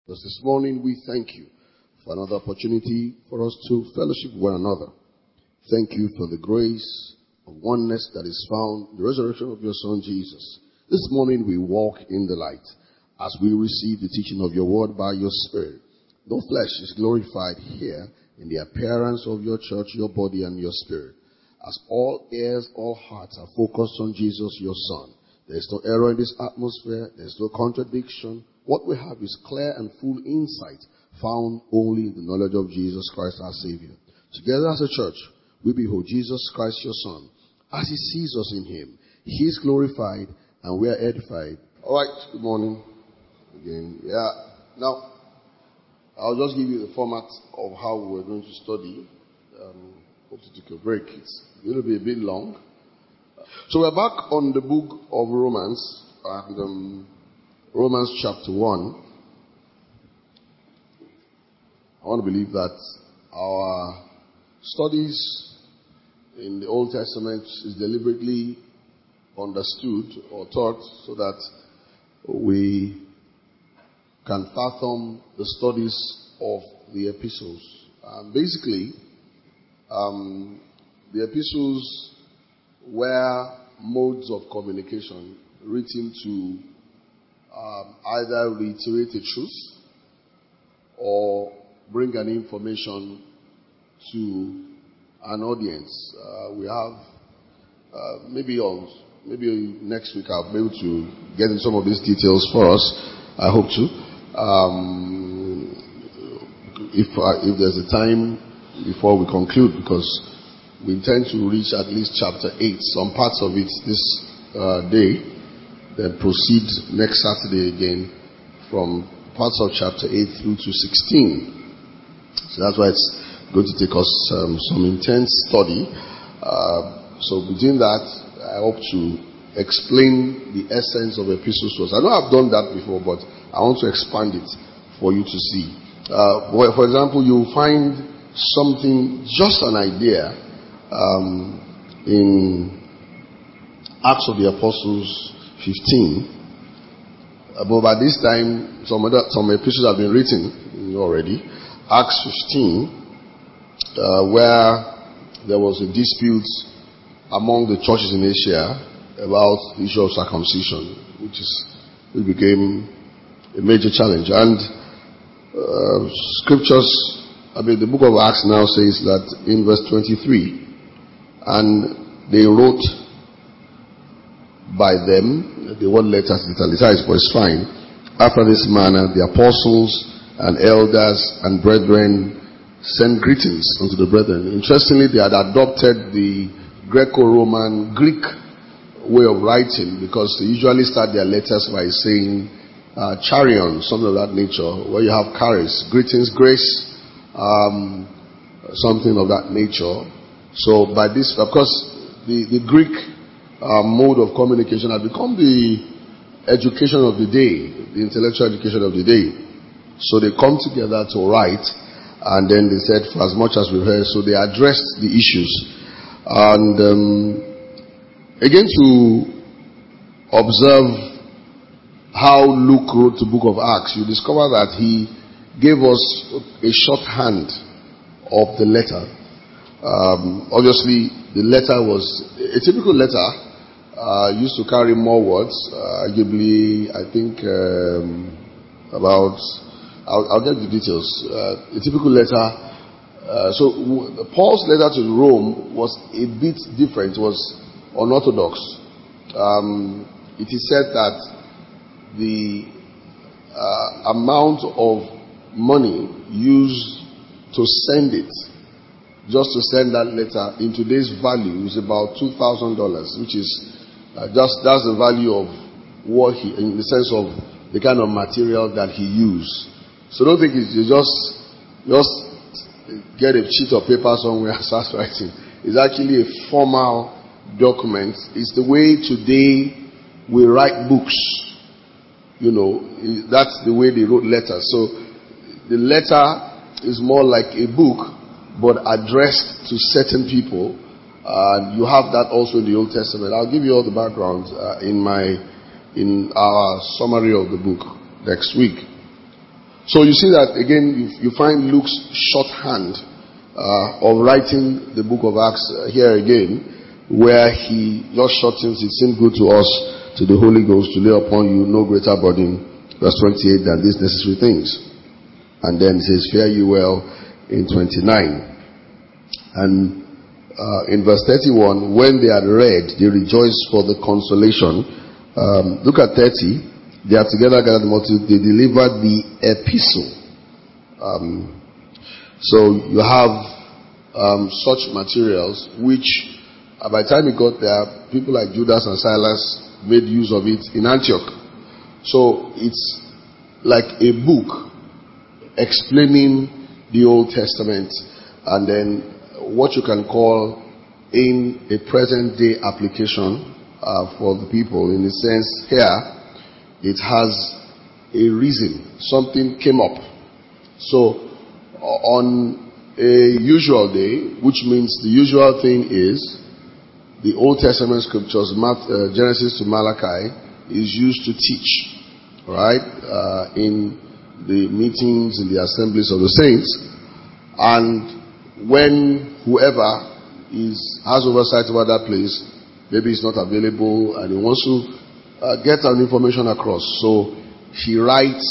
Because this morning we thank you for another opportunity for us to fellowship one another. Thank you for the grace of oneness that is found in the resurrection of your Son Jesus. This morning we walk in the light as we receive the teaching of your word by your Spirit. No flesh is glorified here in the appearance of your church, your body, and your spirit. As all ears, all hearts are focused on Jesus, your Son. There is no error in this atmosphere. There is no contradiction. What we have is clear and full insight found only in the knowledge of Jesus Christ our Savior. Together as a church, we behold Jesus Christ your Son. As he sees us in him, he is glorified and we are edified. All right, good morning again. Now, I'll just give you the format of how we're going to study. Hope to take a break. It's going to be a bit long. So we're back on the book of Romans, and Romans chapter 1. I want to believe that our studies in the Old Testament is deliberately understood or taught so that we can fathom the studies of the epistles. Basically, the epistles were modes of communication written to either reiterate a truth or bring an information to an audience. We have maybe next week I'll be able to get into some of these details for us. I hope to. If there's a time before we conclude, because we intend to reach at least chapter 8, some parts of it this day, then proceed next Saturday again from parts of chapter 8 through to 16. So that's why it's going to take us some intense study. So between that, I hope to explain the essence of epistles to us. I know I've done that before, but I want to expand it for you to see. For example, you'll find something, just an idea, in Acts of the Apostles 15. But by this time, some epistles have been written already. Acts 15, where there was a dispute among the churches in Asia about the issue of circumcision, which became a major challenge. And scriptures, the book of Acts now says that in verse 23, and they wrote by them, the word letters is italicized, but it's fine. After this manner, the apostles and elders and brethren sent greetings unto the brethren. Interestingly, they had adopted the Greco-Roman Greek way of writing, because they usually start their letters by saying charion, something of that nature, where you have charis, greetings, grace, something of that nature. So by this, of course, the Greek mode of communication had become the education of the day, the intellectual education of the day. So they come together to write, and then they said, for as much as we've heard, so they addressed the issues. And again, to observe how Luke wrote the book of Acts, you discover that he gave us a shorthand of the letter. Obviously, the letter was a typical letter. Used to carry more words. Arguably, I think I'll get the details. A typical letter. So Paul's letter to Rome was a bit different. It was unorthodox. It is said that the amount of money used to send it, just to send that letter, in today's value is about $2,000, which is that's the value of what he, in the sense of the kind of material that he used. So don't think it's just get a sheet of paper somewhere and start writing. It's actually a formal document. It's the way today we write books. That's the way they wrote letters. So the letter is more like a book, but addressed to certain people. You have that also in the Old Testament. I'll give you all the background in our summary of the book next week. So you see that again, you find Luke's shorthand of writing the book of Acts here again, where he just shortens, it seemed good to us, to the Holy Ghost, to lay upon you no greater burden, verse 28, than these necessary things. And then it says, fare you well in 29. And in verse 31, when they had read, they rejoiced for the consolation. Look at 30. They are together gathered the multitude. They delivered the epistle. So you have such materials which, by the time it got there, people like Judas and Silas made use of it in Antioch. So it's like a book explaining the Old Testament, and then what you can call in a present day application for the people. In a sense, here it has a reason. Something came up. So on a usual day, which means the usual thing is the Old Testament scriptures, Genesis to Malachi, is used to teach, right? In the meetings, in the assemblies of the saints. And when whoever has oversight over that place, maybe it's not available and he wants to get an information across. So he writes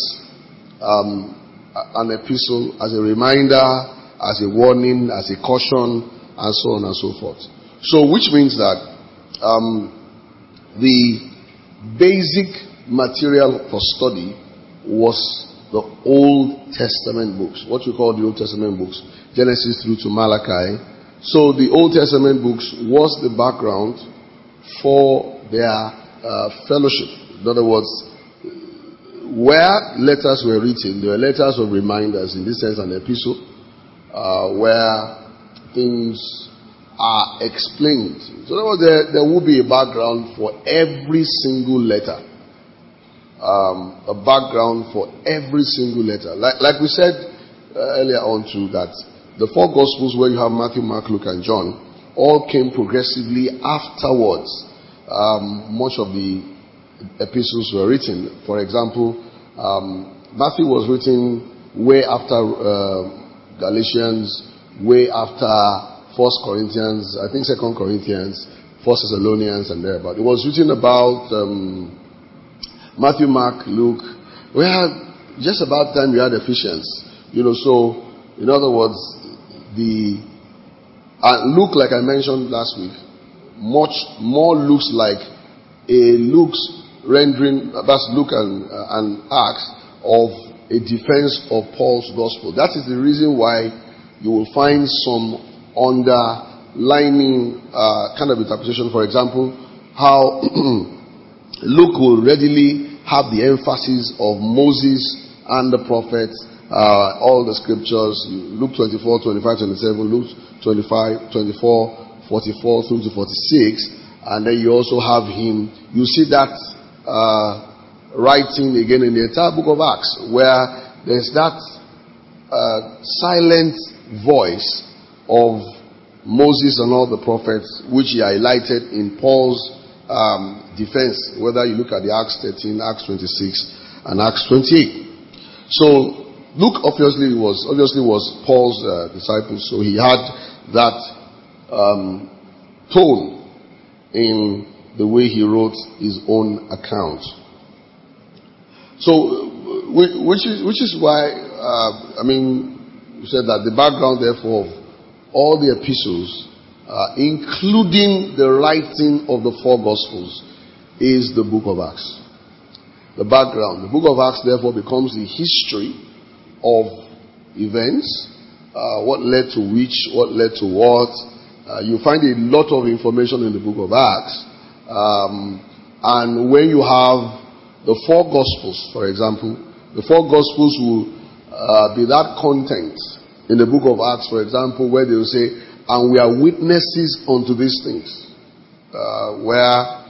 an epistle as a reminder, as a warning, as a caution, and so on and so forth. So which means that the basic material for study was the Old Testament books, what we call the Old Testament books, Genesis through to Malachi. So the Old Testament books was the background for their fellowship. In other words, where letters were written, there were letters of reminders, in this sense an epistle, where things are explained. So there will be a background for every single letter. A background for every single letter. Like we said earlier on too, that the four Gospels, where you have Matthew, Mark, Luke, and John, all came progressively afterwards. Much of the epistles were written. For example, Matthew was written way after Galatians, way after 1 Corinthians, I think 2 Corinthians, 1 Thessalonians, and thereabout. It was written about Matthew, Mark, Luke. We had just about time we had Ephesians. So in other words, Luke, like I mentioned last week, much more looks like a Luke's rendering, that's Luke and Acts, of a defense of Paul's gospel. That is the reason why you will find some underlining kind of interpretation. For example, how Luke will readily have the emphasis of Moses and the prophets, all the scriptures, Luke 24, 25, 27, Luke 25, 24, 44 through to 46, and then you also have him, you see that writing again in the entire book of Acts, where there's that silent voice of Moses and all the prophets, which he highlighted in Paul's defense, whether you look at the Acts 13, Acts 26, and Acts 28. So Luke obviously was Paul's disciple, so he had that tone in the way he wrote his own account. So, which is why we said that the background, therefore, of all the epistles, including the writing of the four Gospels, is the book of Acts. The background. The book of Acts, therefore, becomes the history of events, what led to which, what led to what. You find a lot of information in the book of Acts. And when you have the four Gospels, for example, the four Gospels will be that content in the book of Acts, for example, where they will say, and we are witnesses unto these things. Where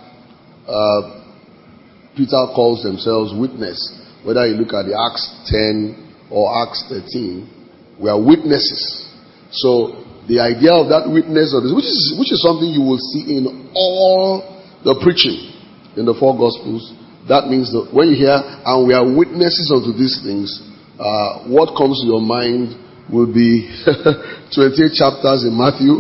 Peter calls themselves witness. Whether you look at the Acts 10 or Acts 13, we are witnesses. So the idea of that witness, which is something you will see in all the preaching in the four Gospels, that means that when you hear, and we are witnesses unto these things, what comes to your mind will be 28 chapters in Matthew,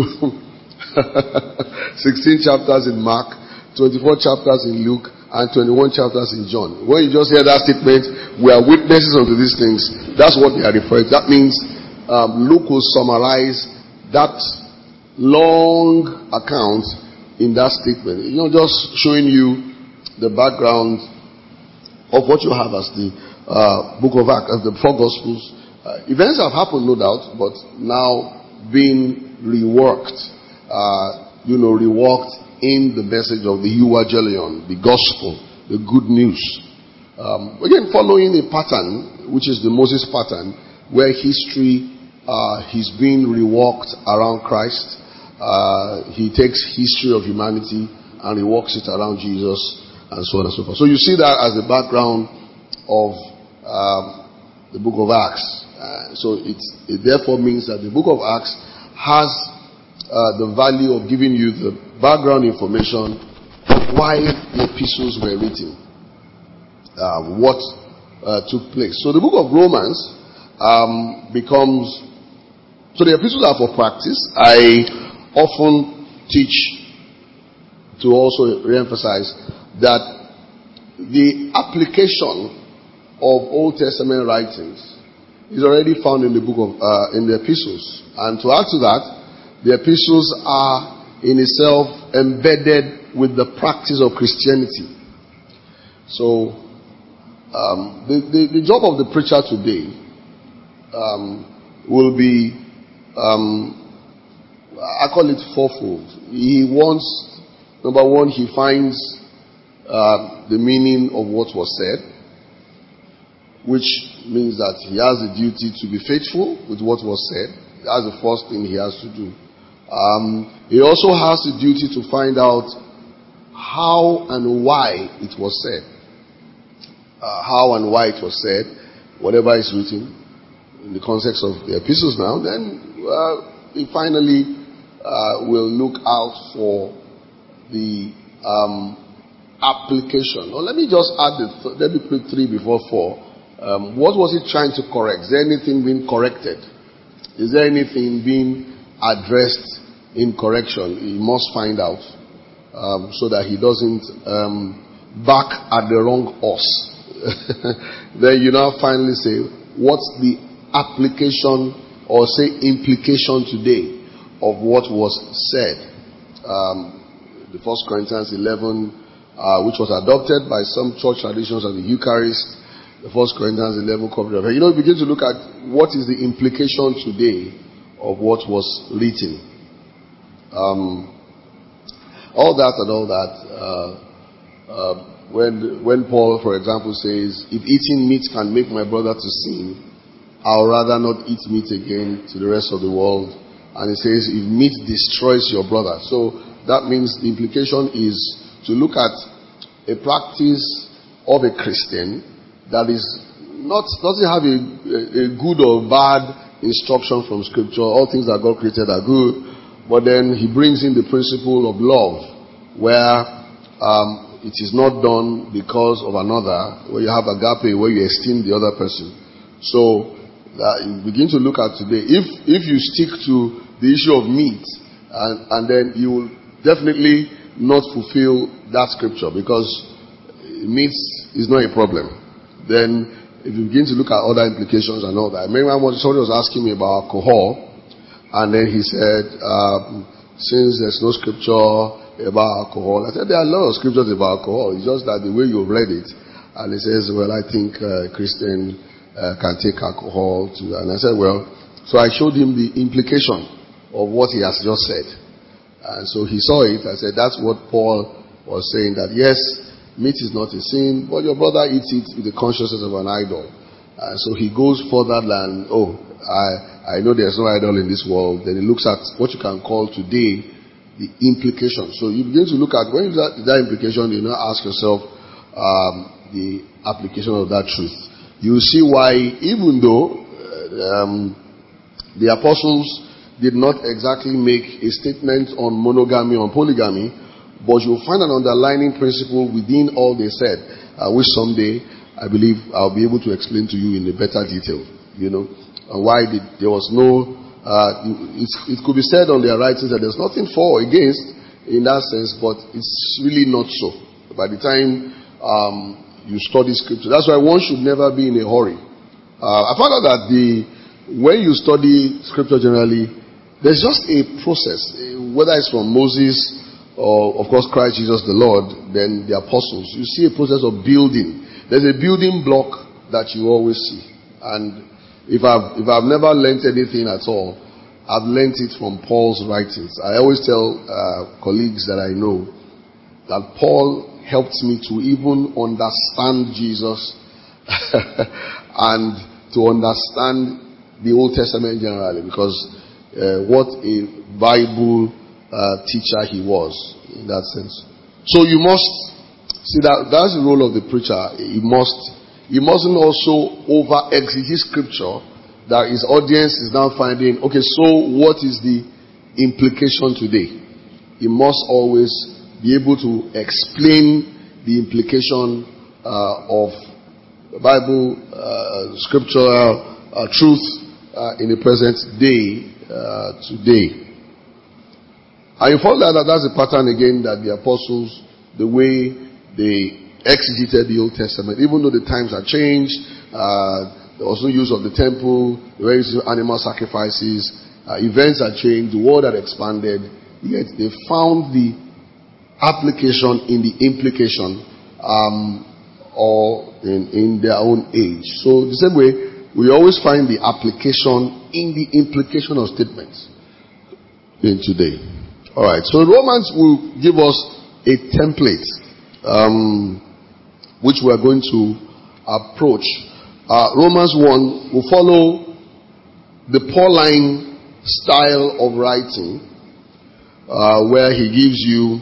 16 chapters in Mark, 24 chapters in Luke, and 21 chapters in John. When you just hear that statement, we are witnesses unto these things, that's what they are referring to. That means Luke will summarize that long account in that statement. Just showing you the background of what you have as the book of Acts, as the four Gospels. Events have happened, no doubt, but now being reworked, reworked in the message of the Euangelion, the gospel, the good news. Again, following a pattern, which is the Moses pattern, where history is being reworked around Christ. He takes history of humanity and reworks it around Jesus, and so on and so forth. So you see that as the background of the book of Acts. So it therefore means that the book of Acts has the value of giving you the background information of why the epistles were written, what took place. So the book of Romans becomes, so the epistles are for practice. I often teach to also re-emphasize that the application of Old Testament writings is already found in the book of in the epistles. And to add to that, the epistles are in itself embedded with the practice of Christianity. So the job of the preacher today will be, I call it fourfold. He wants, number one, he finds the meaning of what was said, which means that he has the duty to be faithful with what was said. That's the first thing he has to do. He also has the duty to find out how and why it was said. How and why it was said, whatever is written in the context of the epistles now, then he finally will look out for the application. Or let me just add let me put 3 before 4. What was he trying to correct? Is there anything being corrected? Is there anything being addressed in correction? He must find out so that he doesn't back at the wrong horse. Then you now finally say, what's the application or say implication today of what was said? The 1 Corinthians 11, which was adopted by some church traditions of the Eucharist. The 1 Corinthians 11 coverage. Begin to look at what is the implication today of what was written. All that and all that. When Paul, for example, says, if eating meat can make my brother to sin, I'll rather not eat meat again to the rest of the world. And he says, if meat destroys your brother. So that means the implication is to look at a practice of a Christian that is doesn't have a good or bad instruction from Scripture. All things that God created are good. But then he brings in the principle of love, where it is not done because of another, where you have agape, where you esteem the other person. So you begin to look at today. If you stick to the issue of meat, and then you will definitely not fulfill that scripture, because meat is not a problem. Then if you begin to look at other implications and all that. Remember, somebody was asking me about alcohol, and then he said, since there's no scripture about alcohol, I said there are a lot of scriptures about alcohol. It's just that the way you've read it. And he says, well, I think Christian can take alcohol too. And I said, well, so I showed him the implication of what he has just said. And so he saw it. I said, that's what Paul was saying, that yes, meat is not a sin, but your brother eats it with the consciousness of an idol. So he goes further than, I know there's no idol in this world. Then he looks at what you can call today the implication. So you begin to look at, when you do that implication, you now ask yourself the application of that truth. You see why, even though the apostles did not exactly make a statement on monogamy or polygamy, but you'll find an underlying principle within all they said, which someday I believe I'll be able to explain to you in a better detail, why there was no, it could be said on their writings that there's nothing for or against in that sense, but it's really not so. By the time you study scripture, that's why one should never be in a hurry. I found out that when you study scripture generally, there's just a process, whether it's from Moses or, of course, Christ Jesus the Lord, then the apostles. You see a process of building. There's a building block that you always see. And if I've never learned anything at all, I've learned it from Paul's writings. I always tell colleagues that I know that Paul helped me to even understand Jesus and to understand the Old Testament generally, because what a Bible teacher he was in that sense. So you must see that's the role of the preacher. He mustn't also over exegete scripture that his audience is now finding, okay, so what is the implication today? He must always be able to explain the implication of Bible scriptural truth in the present day today. And you find that that's a pattern again that the apostles, the way they exegeted the Old Testament, even though the times have changed, there was no use of the temple, there were animal sacrifices, events had changed, the world had expanded, yet they found the application in the implication or in their own age. So the same way, we always find the application in the implication of statements in today. Alright, so Romans will give us a template which we are going to approach. Romans 1 will follow the Pauline style of writing where he gives you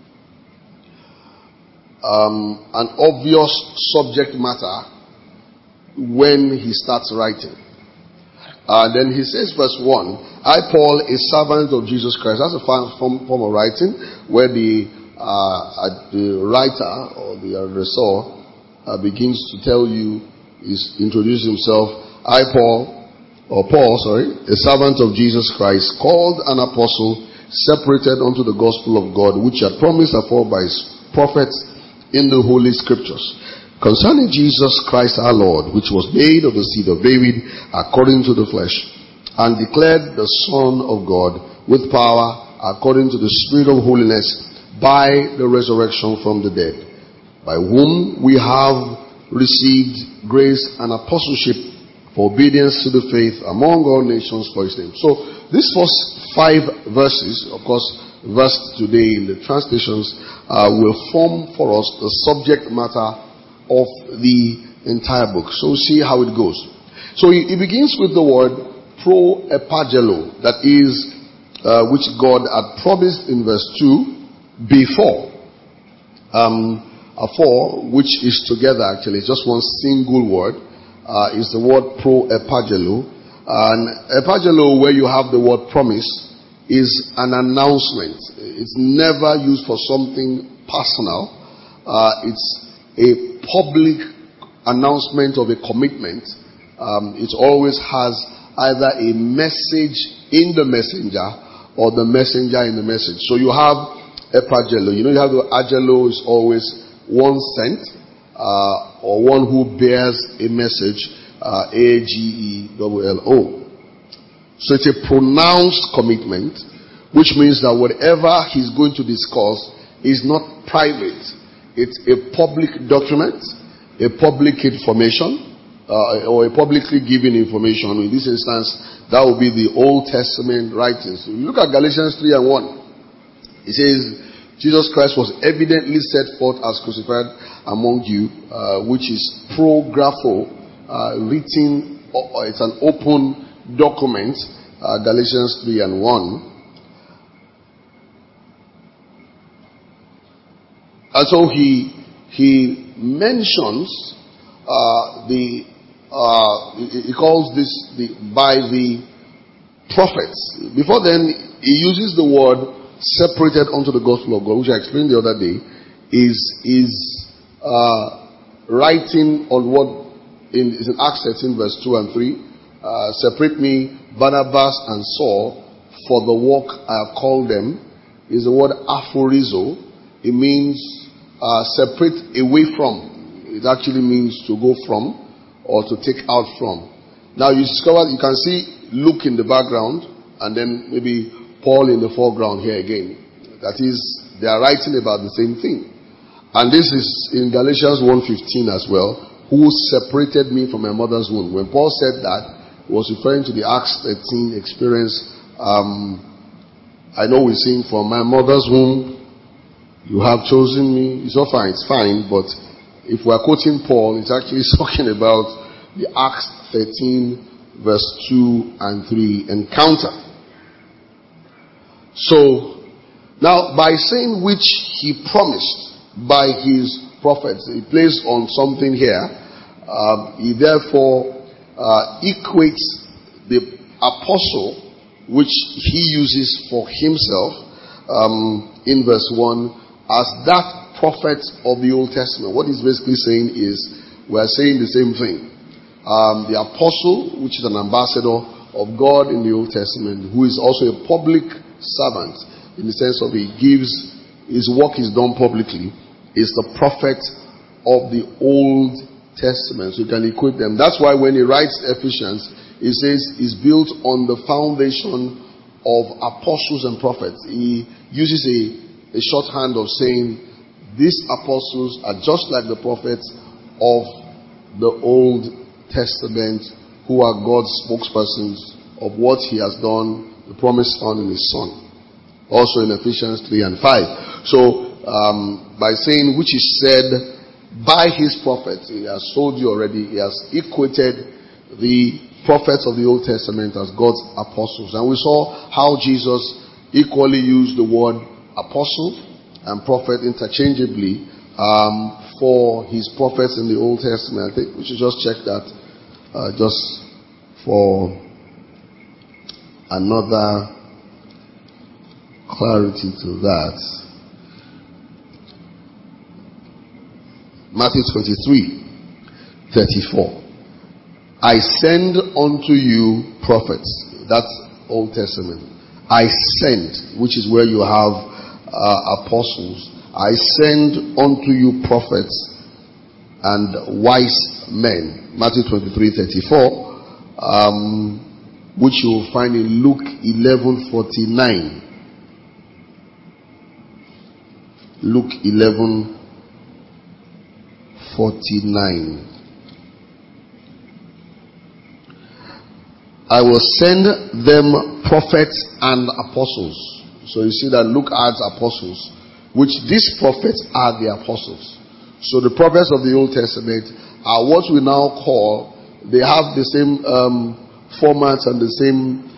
an obvious subject matter when he starts writing. Then he says, verse 1, I, Paul, a servant of Jesus Christ. That's a form of writing where the writer or the adressor begins to tell you, introduce himself. I, Paul, a servant of Jesus Christ, called an apostle, separated unto the gospel of God, which he had promised afore by his prophets in the holy scriptures, concerning Jesus Christ our Lord, which was made of the seed of David according to the flesh, and declared the Son of God with power according to the Spirit of holiness by the resurrection from the dead, by whom we have received grace and apostleship for obedience to the faith among all nations for his name. So these first 5 verses, of course, verse today in the translations, will form for us the subject matter of the entire book. So we'll see how it goes. So he begins with the word pro epagelo, that is, which God had promised in verse 2 before. For, which is together actually, just one single word, is the word pro epagelo. And epagelo, where you have the word promise, is an announcement. It's never used for something personal. It's a public announcement of a commitment. It always has either a message in the messenger or the messenger in the message. So you have epagelo. You have the agelo is always one sent or one who bears a message. AGELLO. So it's a pronounced commitment, which means that whatever he's going to discuss is not private. It's a public document, a public information, or a publicly given information. In this instance, that will be the Old Testament writings. If you look at Galatians 3 and 1, it says, Jesus Christ was evidently set forth as crucified among you, which is prographo, written, it's an open document, Galatians 3 and 1. And so he mentions he calls this by the prophets. Before then, he uses the word separated unto the gospel of God, which I explained the other day, is writing on what is in Acts 13 verse 2 and 3. Separate me, Barnabas and Saul, for the work I have called them, is the word aphorizo. It means separate away from. It actually means to go from or to take out from. Now you discover, you can see Luke in the background and then maybe Paul in the foreground here again. That is, they are writing about the same thing. And this is in Galatians 1:15 as well. Who separated me from my mother's womb? When Paul said that, he was referring to the Acts 13 experience. I know we sing, from my mother's womb, you have chosen me. It's all fine, it's fine, but if we're quoting Paul, it's actually talking about the Acts 13 verse 2 and 3 encounter. So, now by saying which he promised by his prophets, he plays on something here. He therefore equates the apostle which he uses for himself in verse 1 as that prophet of the Old Testament. What he's basically saying is, we are saying the same thing. The apostle, which is an ambassador of God in the Old Testament, who is also a public servant, in the sense of he gives, his work is done publicly, is the prophet of the Old Testament. So you can equate them. That's why when he writes Ephesians, he says it's built on the foundation of apostles and prophets. He uses a shorthand of saying these apostles are just like the prophets of the Old Testament, who are God's spokespersons of what he has done, the promised Son in his Son. Also in Ephesians 3 and 5. So by saying which is said by his prophets, he has told you already, he has equated the prophets of the Old Testament as God's apostles. And we saw how Jesus equally used the word apostle and prophet interchangeably for his prophets in the Old Testament. I think we should just check that just for another clarity to that. Matthew 23:34. I send unto you prophets. That's Old Testament. I send, which is where you have apostles. I send unto you prophets and wise men. Matthew 23:34, which you will find in Luke 11:49. Luke 11:49. I will send them prophets and apostles. So you see that Luke adds apostles, which these prophets are the apostles. So the prophets of the Old Testament are what we now call, they have the same format and the same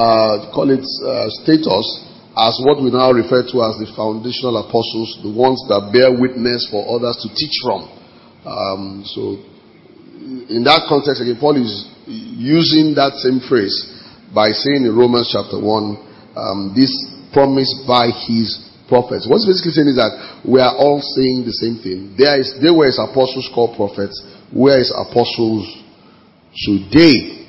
status as what we now refer to as the foundational apostles, the ones that bear witness for others to teach from. So in that context, again, Paul is using that same phrase by saying in Romans chapter 1, this promise by his prophets. What's basically saying is that we are all saying the same thing. There were his apostles called prophets. Where is apostles today?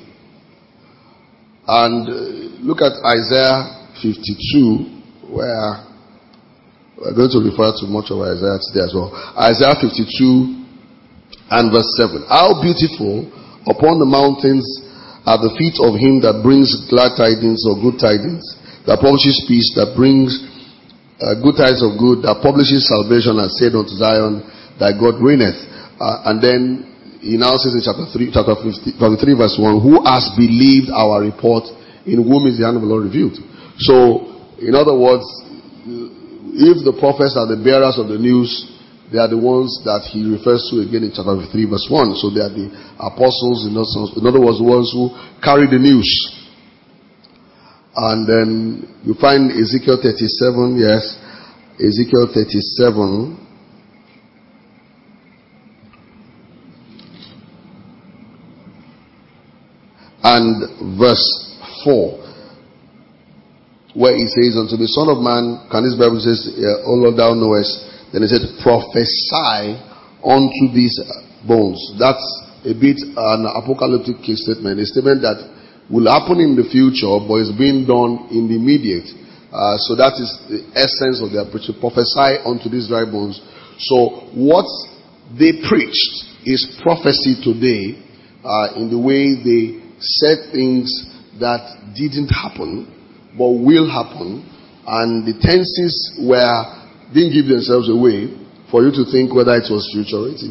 And look at Isaiah 52, where we're going to refer to much of Isaiah today as well. Isaiah 52 and verse 7. How beautiful upon the mountains are the feet of him that brings glad tidings or good tidings, that publishes peace, that brings good tidings of good, that publishes salvation, and said unto Zion, thy God reigneth. And then he now says in chapter 53 verse 1, who has believed our report, in whom is the hand of the Lord revealed. So, in other words, if the prophets are the bearers of the news, they are the ones that he refers to again in chapter 3 verse 1. So they are the apostles, in other words, the ones who carry the news. And then you find Ezekiel 37, yes, Ezekiel 37. And verse 4, where he says, unto the Son of Man, can this Bible says, O Lord, thou knowest. Then he said, prophesy unto these bones. That's a bit an apocalyptic case statement, a statement that will happen in the future, but is being done in the immediate. So that is the essence of their preaching. Prophesy unto these dry bones. So what they preached is prophecy today, in the way they said things that didn't happen, but will happen, and the tenses didn't give themselves away for you to think whether it was futuristic.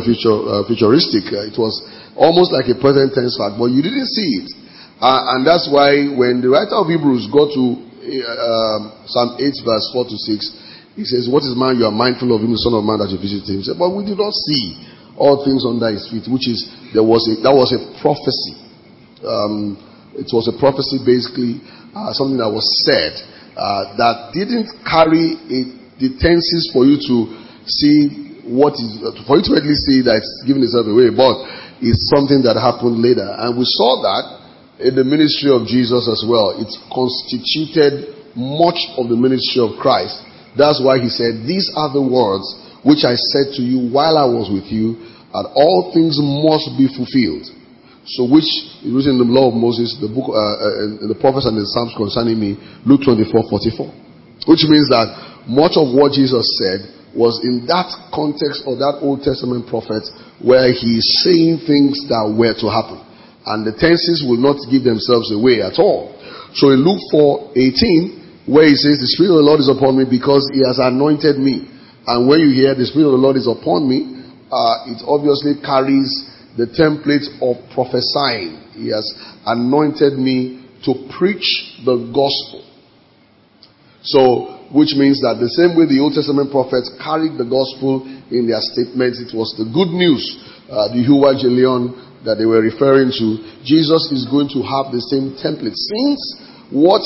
It was almost like a present tense fact, but you didn't see it. And that's why when the writer of Hebrews got to Psalm 8 verse 4 to 6, he says, what is man, you are mindful of him, the son of man, that you visit him. He said, but we did not see all things under his feet, which is, that was a prophecy. It was a prophecy, basically, something that was said, that didn't carry the tenses for you to see for you to at least see that it's giving itself away, but it's something that happened later. And we saw that in the ministry of Jesus as well. It constituted much of the ministry of Christ. That's why he said, these are the words which I said to you while I was with you, that all things must be fulfilled. So which is written in the law of Moses, the book, the prophets and the Psalms concerning me, Luke 24:44. Which means that much of what Jesus said was in that context of that Old Testament prophet, where he is saying things that were to happen. And the tenses will not give themselves away at all. So in Luke 4:18, where he says, the Spirit of the Lord is upon me because he has anointed me. And when you hear the Spirit of the Lord is upon me, it obviously carries the template of prophesying. He has anointed me to preach the gospel. So, which means that the same way the Old Testament prophets carried the gospel in their statements, it was the good news, the euangelion that they were referring to. Jesus is going to have the same template. Since what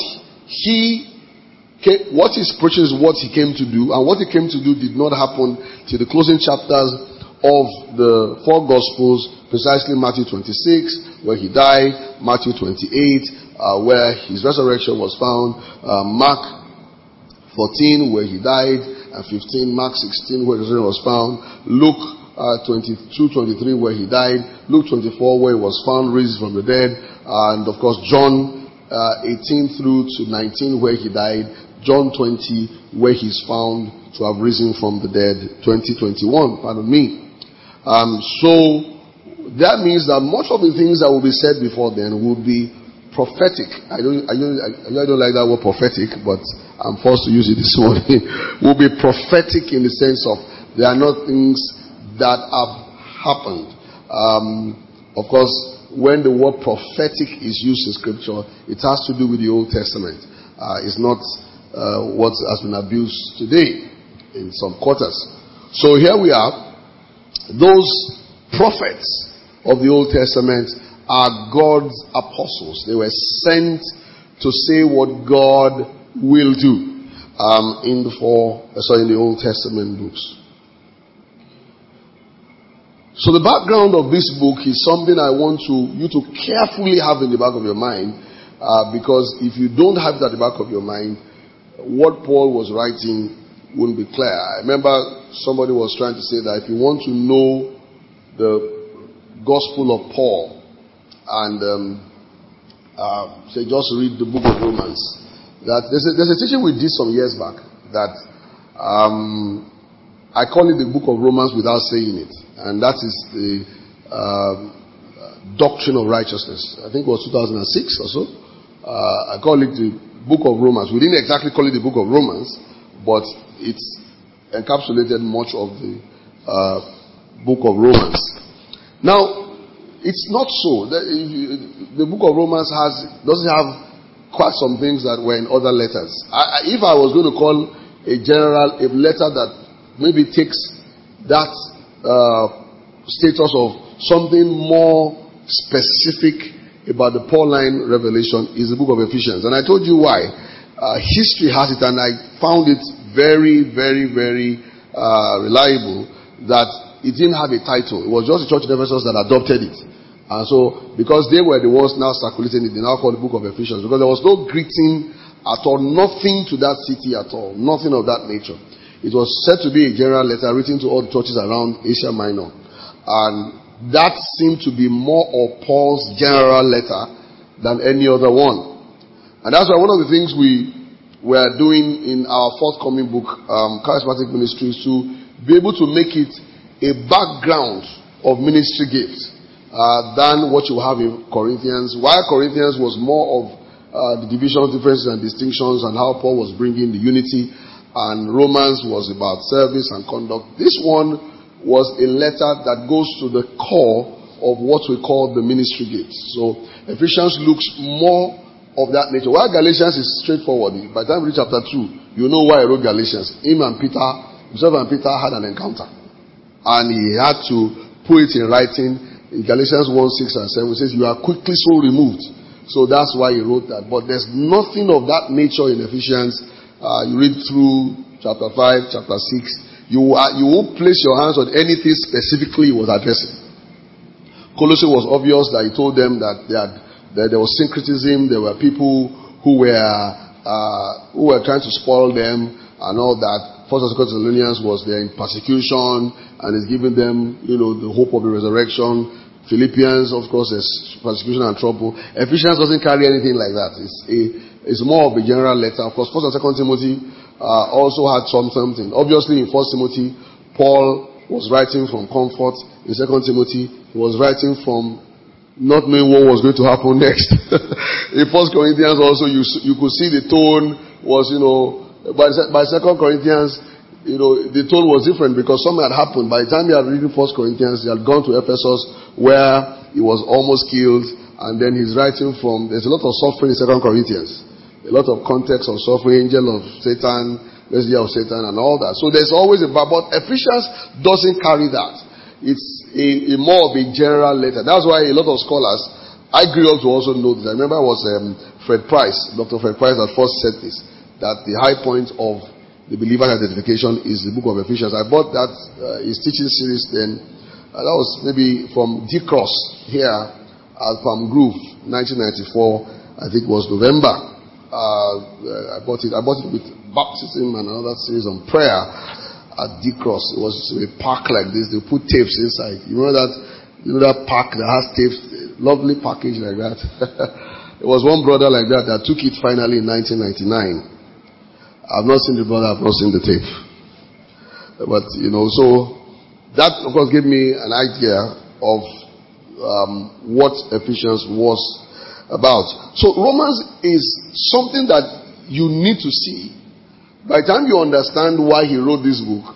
he's preaching is what he came to do, and what he came to do did not happen till the closing chapters of the four Gospels, precisely Matthew 26, where he died, Matthew 28, where his resurrection was found, Mark 14, where he died, and 15, Mark 16, where his resurrection was found, Luke 22-23, where he died, Luke 24, where he was found, raised from the dead, and of course John 18 through to 19, where he died, John 20, where he's found to have risen from the dead, 2021, pardon me. So that means that much of the things that will be said before then will be prophetic. I don't like that word prophetic, but I'm forced to use it this morning. Will be prophetic in the sense of they are not things that have happened. Of course, when the word prophetic is used in Scripture, it has to do with the Old Testament. It's not what has been abused today in some quarters. So here we are. Those prophets of the Old Testament are God's apostles. They were sent to say what God will do in the Old Testament books. So the background of this book is something I want you to carefully have in the back of your mind, because if you don't have that at the back of your mind, what Paul was writing wouldn't be clear. I remember somebody was trying to say that if you want to know the Gospel of Paul, and say just read the book of Romans. That there's a teaching we did some years back that I call it the book of Romans without saying it, and that is the doctrine of righteousness. I think it was 2006 or so. I call it the book of Romans. We didn't exactly call it the book of Romans, but it's encapsulated much of the book of Romans. Now, it's not so. The book of Romans doesn't have quite some things that were in other letters. If I was going to call a letter that maybe takes that status of something more specific about the Pauline revelation, is the book of Ephesians. And I told you why. History has it, and I found it very, very, very reliable, that it didn't have a title. It was just the church in Ephesus that adopted it. And so, because they were the ones now circulating it, they now call it the book of Ephesians. Because there was no greeting at all, nothing to that city at all, nothing of that nature. It was said to be a general letter written to all the churches around Asia Minor. And that seemed to be more of Paul's general letter than any other one. And that's why one of the things we were doing in our forthcoming book, Charismatic Ministries, to be able to make it a background of ministry gifts than what you have in Corinthians. While Corinthians was more of the division of differences and distinctions and how Paul was bringing the unity, and Romans was about service and conduct. This one was a letter that goes to the core of what we call the ministry gifts. So Ephesians looks more of that nature. While Galatians is straightforward. By the time we read chapter 2, you know why I wrote Galatians. Himself and Peter had an encounter. And he had to put it in writing. In Galatians 1, 6 and 7, it says, you are quickly so removed. So that's why he wrote that. But there's nothing of that nature in Ephesians. You read through chapter 5, chapter 6. You won't place your hands on anything specifically he was addressing. Colossae was obvious that he told them that there was syncretism. There were people who were trying to spoil them and all that. First and Second Thessalonians was there in persecution and is giving them, the hope of the resurrection. Philippians, of course, is persecution and trouble. Ephesians doesn't carry anything like that. It's more of a general letter. Of course, First and Second Timothy also had something. Obviously, in First Timothy, Paul was writing from comfort. In Second Timothy, he was writing from not knowing what was going to happen next. In First Corinthians also, you could see the tone was, by Second Corinthians, the tone was different because something had happened. By the time he had reading First Corinthians, he had gone to Ephesus where he was almost killed, and then he's writing from, there's a lot of suffering in Second Corinthians. A lot of context of suffering, angel of Satan, messenger of Satan, and all that. So there's always but Ephesians doesn't carry that. It's a more of a general letter. That's why a lot of scholars, I grew up to also know this. I remember it was Fred Price, Dr. Fred Price that first said this, that the high point of the believer's identification is the book of Ephesians. I bought that, his teaching series then. That was maybe from D. Cross here at Palm Grove, 1994. I think it was November. I bought it with baptism and another series on prayer. At D Cross, it was a park like this. They put tapes inside. You know that park that has tapes, lovely package like that. It was one brother like that took it finally in 1999. I've not seen the brother. I've not seen the tape. But so that of course gave me an idea of what Ephesians was about. So Romans is something that you need to see. By the time you understand why he wrote this book,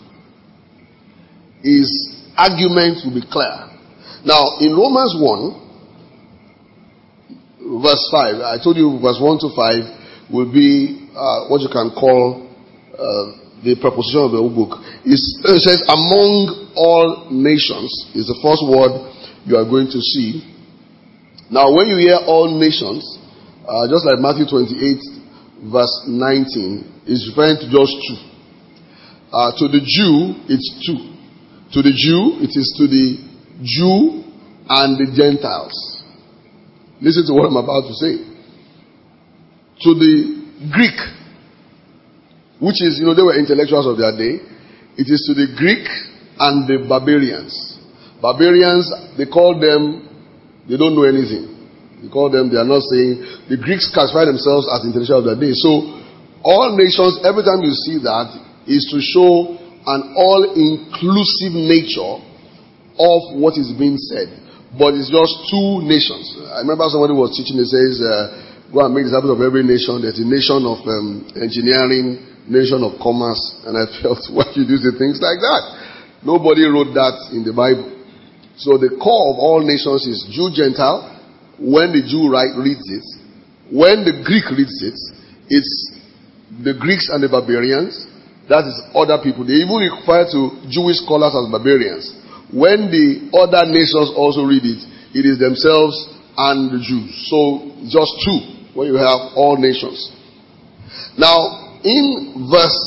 his argument will be clear. Now, in Romans 1, verse 5, I told you verse 1 to 5 will be what you can call the preposition of the whole book. It says, among all nations is the first word you are going to see. Now, when you hear all nations, just like Matthew 28, verse 19, is referring to just two. To the Jew, it's two. To the Jew, it is to the Jew and the Gentiles. Listen to what I'm about to say. To the Greek, which is, they were intellectuals of their day. It is to the Greek and the barbarians. Barbarians, they call them, they don't know anything. They call them, they are not saying, the Greeks classify themselves as intellectuals of their day. So, all nations, every time you see that, is to show an all-inclusive nature of what is being said. But it's just two nations. I remember somebody was teaching, he says, go and make disciples of every nation. There's a nation of engineering, nation of commerce. And I felt, why you do things like that? Nobody wrote that in the Bible. So the core of all nations is Jew-Gentile. When the Jew reads it, when the Greek reads it, it's the Greeks and the barbarians. That is other people. They even refer to Jewish scholars as barbarians. When the other nations also read it, it is themselves and the Jews. So just two when you have all nations. Now, in verse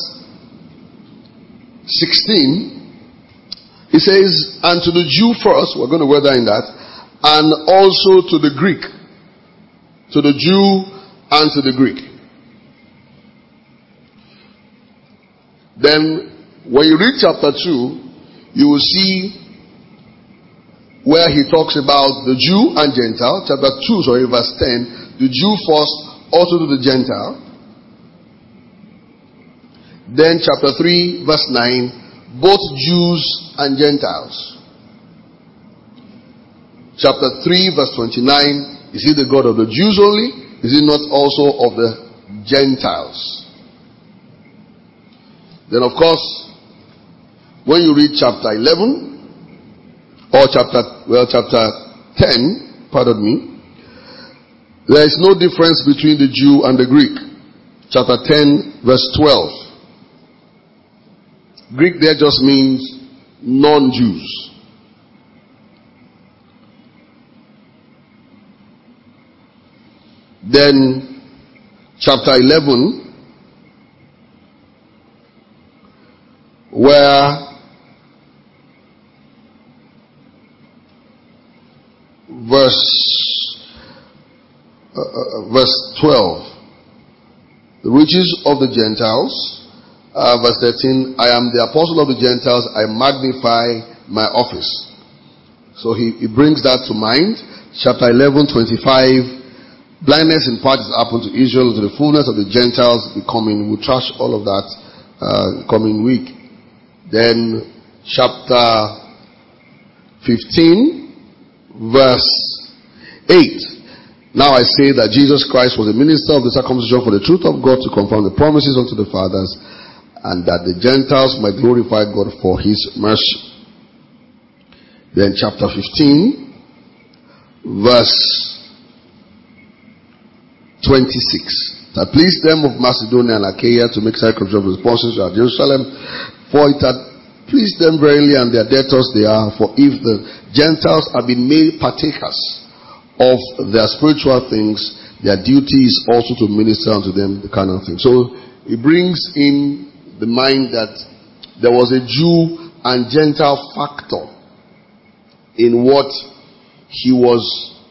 16, it says, and to the Jew first, we're going to weather in that, and also to the Greek. To the Jew and to the Greek. Then, when you read chapter 2, you will see where he talks about the Jew and Gentile. Chapter 2, verse 10. The Jew first, also to the Gentile. Then chapter 3, verse 9. Both Jews and Gentiles. Chapter 3, verse 29. Is he the God of the Jews only? Is he not also of the Gentiles? Then of course, when you read chapter 11, or chapter 10, pardon me, there is no difference between the Jew and the Greek. Chapter 10, verse 12. Greek there just means non-Jews. Then, chapter 11, where verse 12, the riches of the Gentiles. Verse 13, I am the apostle of the Gentiles, I magnify my office. So he brings that to mind. Chapter 11, 25, blindness in part is happened to Israel, to the fullness of the Gentiles becoming. We'll trash all of that coming week. Then chapter 15, verse 8. Now I say that Jesus Christ was a minister of the circumcision for the truth of God, to confirm the promises unto the fathers, and that the Gentiles might glorify God for his mercy. Then chapter 15, verse 26. That pleased them of Macedonia and Achaia to make sacrificial responses at Jerusalem, for it had pleased them verily, and their debtors they are. For if the Gentiles have been made partakers of their spiritual things, their duty is also to minister unto them the kind of thing. So it brings in the mind that there was a Jew and Gentile factor in what he was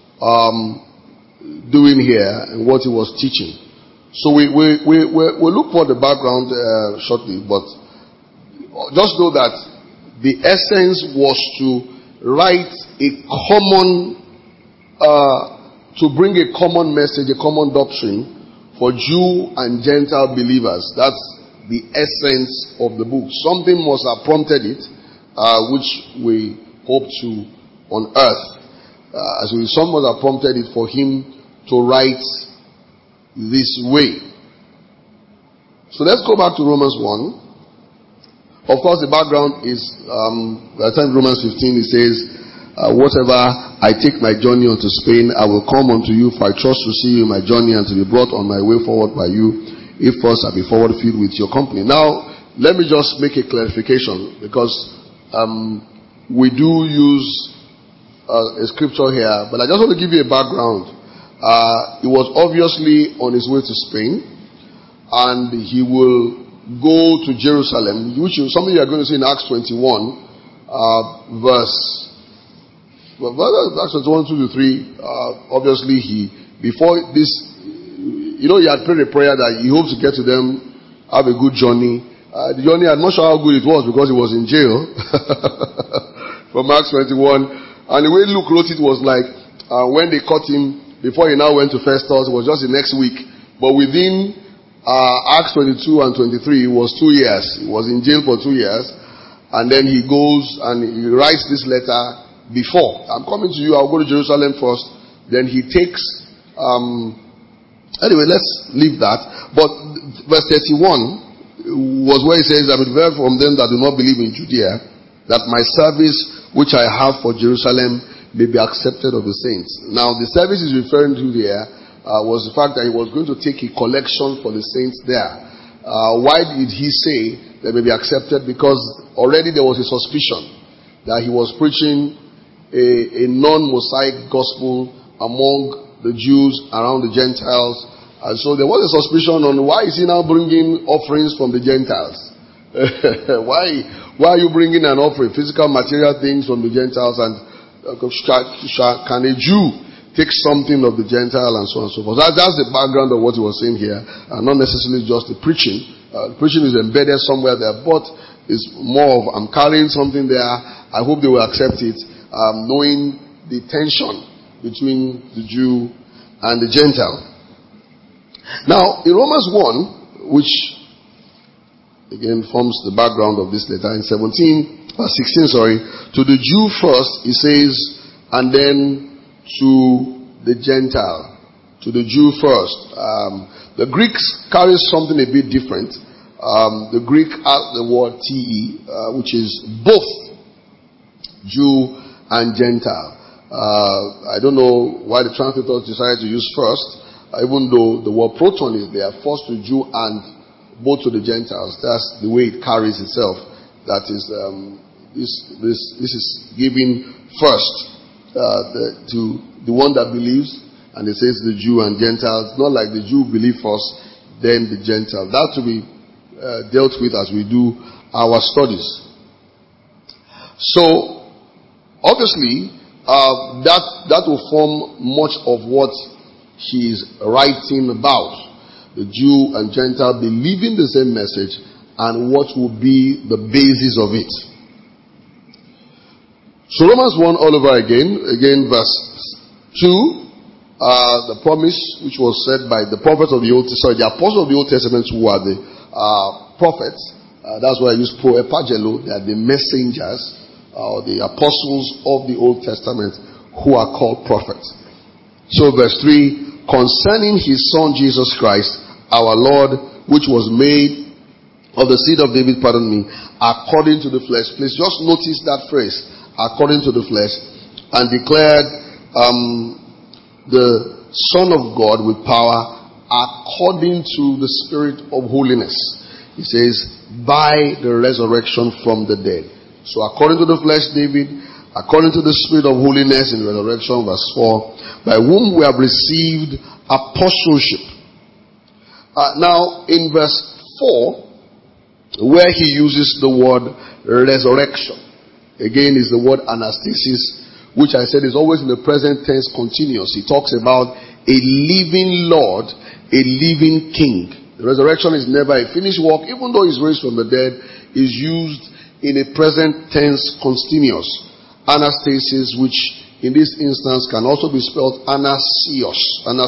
doing here and what he was teaching. So we'll look for the background shortly, but just know that the essence was to write a common, to bring a common message, a common doctrine for Jew and Gentile believers. That's the essence of the book. Something must have prompted it, which we hope to unearth. Someone must have prompted it for him to write this way. So let's go back to Romans 1. Of course, the background is, by the time Romans 15, it says, whatever I take my journey unto Spain, I will come unto you, for I trust to see you in my journey and to be brought on my way forward by you, if first I be forward filled with your company. Now, let me just make a clarification, because we do use a scripture here, but I just want to give you a background. He was obviously on his way to Spain, and he will go to Jerusalem, which is something you are going to see in Acts 21, Acts 21, 2 to 3. Obviously, before this, he had prayed a prayer that he hopes to get to them, have a good journey. The journey, I'm not sure how good it was because he was in jail. From Acts 21. And the way Luke wrote it was like, when they caught him, before he now went to Festus, it was just the next week. But within Acts 22 and 23, it was 2 years. He was in jail for 2 years. And then he goes and he writes this letter before. I'm coming to you, I'll go to Jerusalem first. Then he takes, anyway, let's leave that. But verse 31 was where he says, I will hear from them that do not believe in Judea, that my service which I have for Jerusalem may be accepted of the saints. Now, the service he's referring to here was the fact that he was going to take a collection for the saints there. Why did he say they may be accepted? Because already there was a suspicion that he was preaching a non-Mosaic gospel among the Jews, around the Gentiles. And so there was a suspicion on why is he now bringing offerings from the Gentiles? Why are you bringing an offering, physical, material things from the Gentiles, and can a Jew take something of the Gentile, and so on and so forth? That's the background of what he was saying here, and not necessarily just the preaching. The preaching is embedded somewhere there, but it's more of, I'm carrying something there, I hope they will accept it, knowing the tension between the Jew and the Gentile. Now, in Romans 1, which again forms the background of this letter, in 16, to the Jew first, he says, and then to the Gentile. To the Jew first. The Greeks carries something a bit different. The Greek has the word te, which is both Jew and Gentile. I don't know why the translators decided to use first, even though the word proton is there, first to Jew and both to the Gentiles. That's the way it carries itself. That is, this is given first to the one that believes, and it says the Jew and Gentiles. Not like the Jew believe first, then the Gentile. That to be dealt with as we do our studies. So, obviously, that will form much of what he is writing about. The Jew and Gentile believing the same message and what will be the basis of it. So Romans 1 all over again verse 2, the promise which was said by the prophets of the Old Testament, the apostles of the Old Testament who are the prophets. That's why I use proepagelo. They are the messengers or the apostles of the Old Testament who are called prophets. So verse 3, concerning his son Jesus Christ, our Lord, which was made of the seed of David, according to the flesh. Please just notice that phrase, according to the flesh, and declared the Son of God with power according to the Spirit of holiness. He says, by the resurrection from the dead. So according to the flesh, David, according to the Spirit of holiness in resurrection, verse 4, by whom we have received apostleship. Now, in verse 4, where he uses the word resurrection, again is the word anastasis, which I said is always in the present tense continuous. He talks about a living Lord, a living King. The resurrection is never a finished work, even though he's raised from the dead, is used in a present tense continuous. Anastasis, which in this instance can also be spelled anastasios,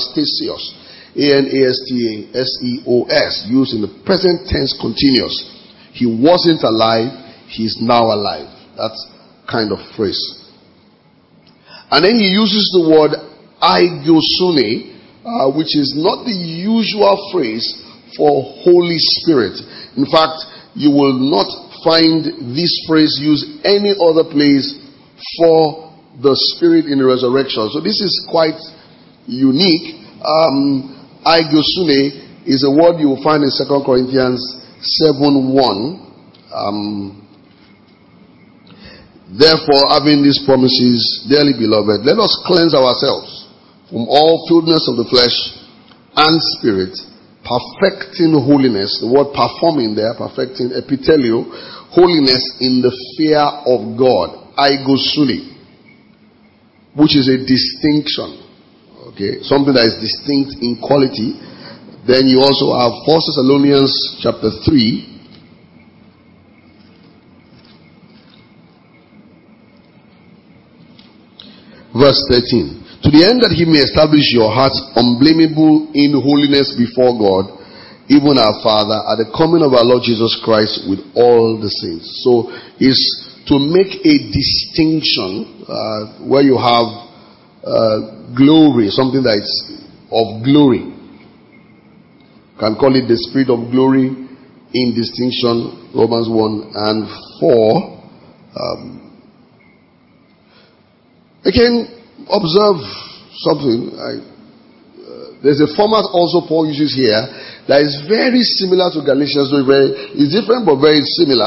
A-N-A-S-T-A-S-E-O-S, used in the present tense continuous. He wasn't alive, he is now alive. That's kind of phrase. And then he uses the word aigiosune, which is not the usual phrase for Holy Spirit. In fact, you will not find this phrase used any other place for the Spirit in the resurrection. So this is quite unique. Aigiosune is a word you will find in 2 Corinthians 7:1. Therefore, having these promises, dearly beloved, let us cleanse ourselves from all filthiness of the flesh and spirit, perfecting holiness. The word performing there, perfecting, epitelio, holiness in the fear of God. Aigiosune, which is a distinction. Okay, something that is distinct in quality. Then you also have 1 Thessalonians chapter 3. Verse 13. To the end that he may establish your hearts unblameable in holiness before God, even our Father, at the coming of our Lord Jesus Christ with all the saints. So is to make a distinction where you have glory, something that is of glory. Can call it the spirit of glory in distinction, Romans 1 and 4. Again, observe something. There's a format also Paul uses here that is very similar to Galatians. It's different but very similar.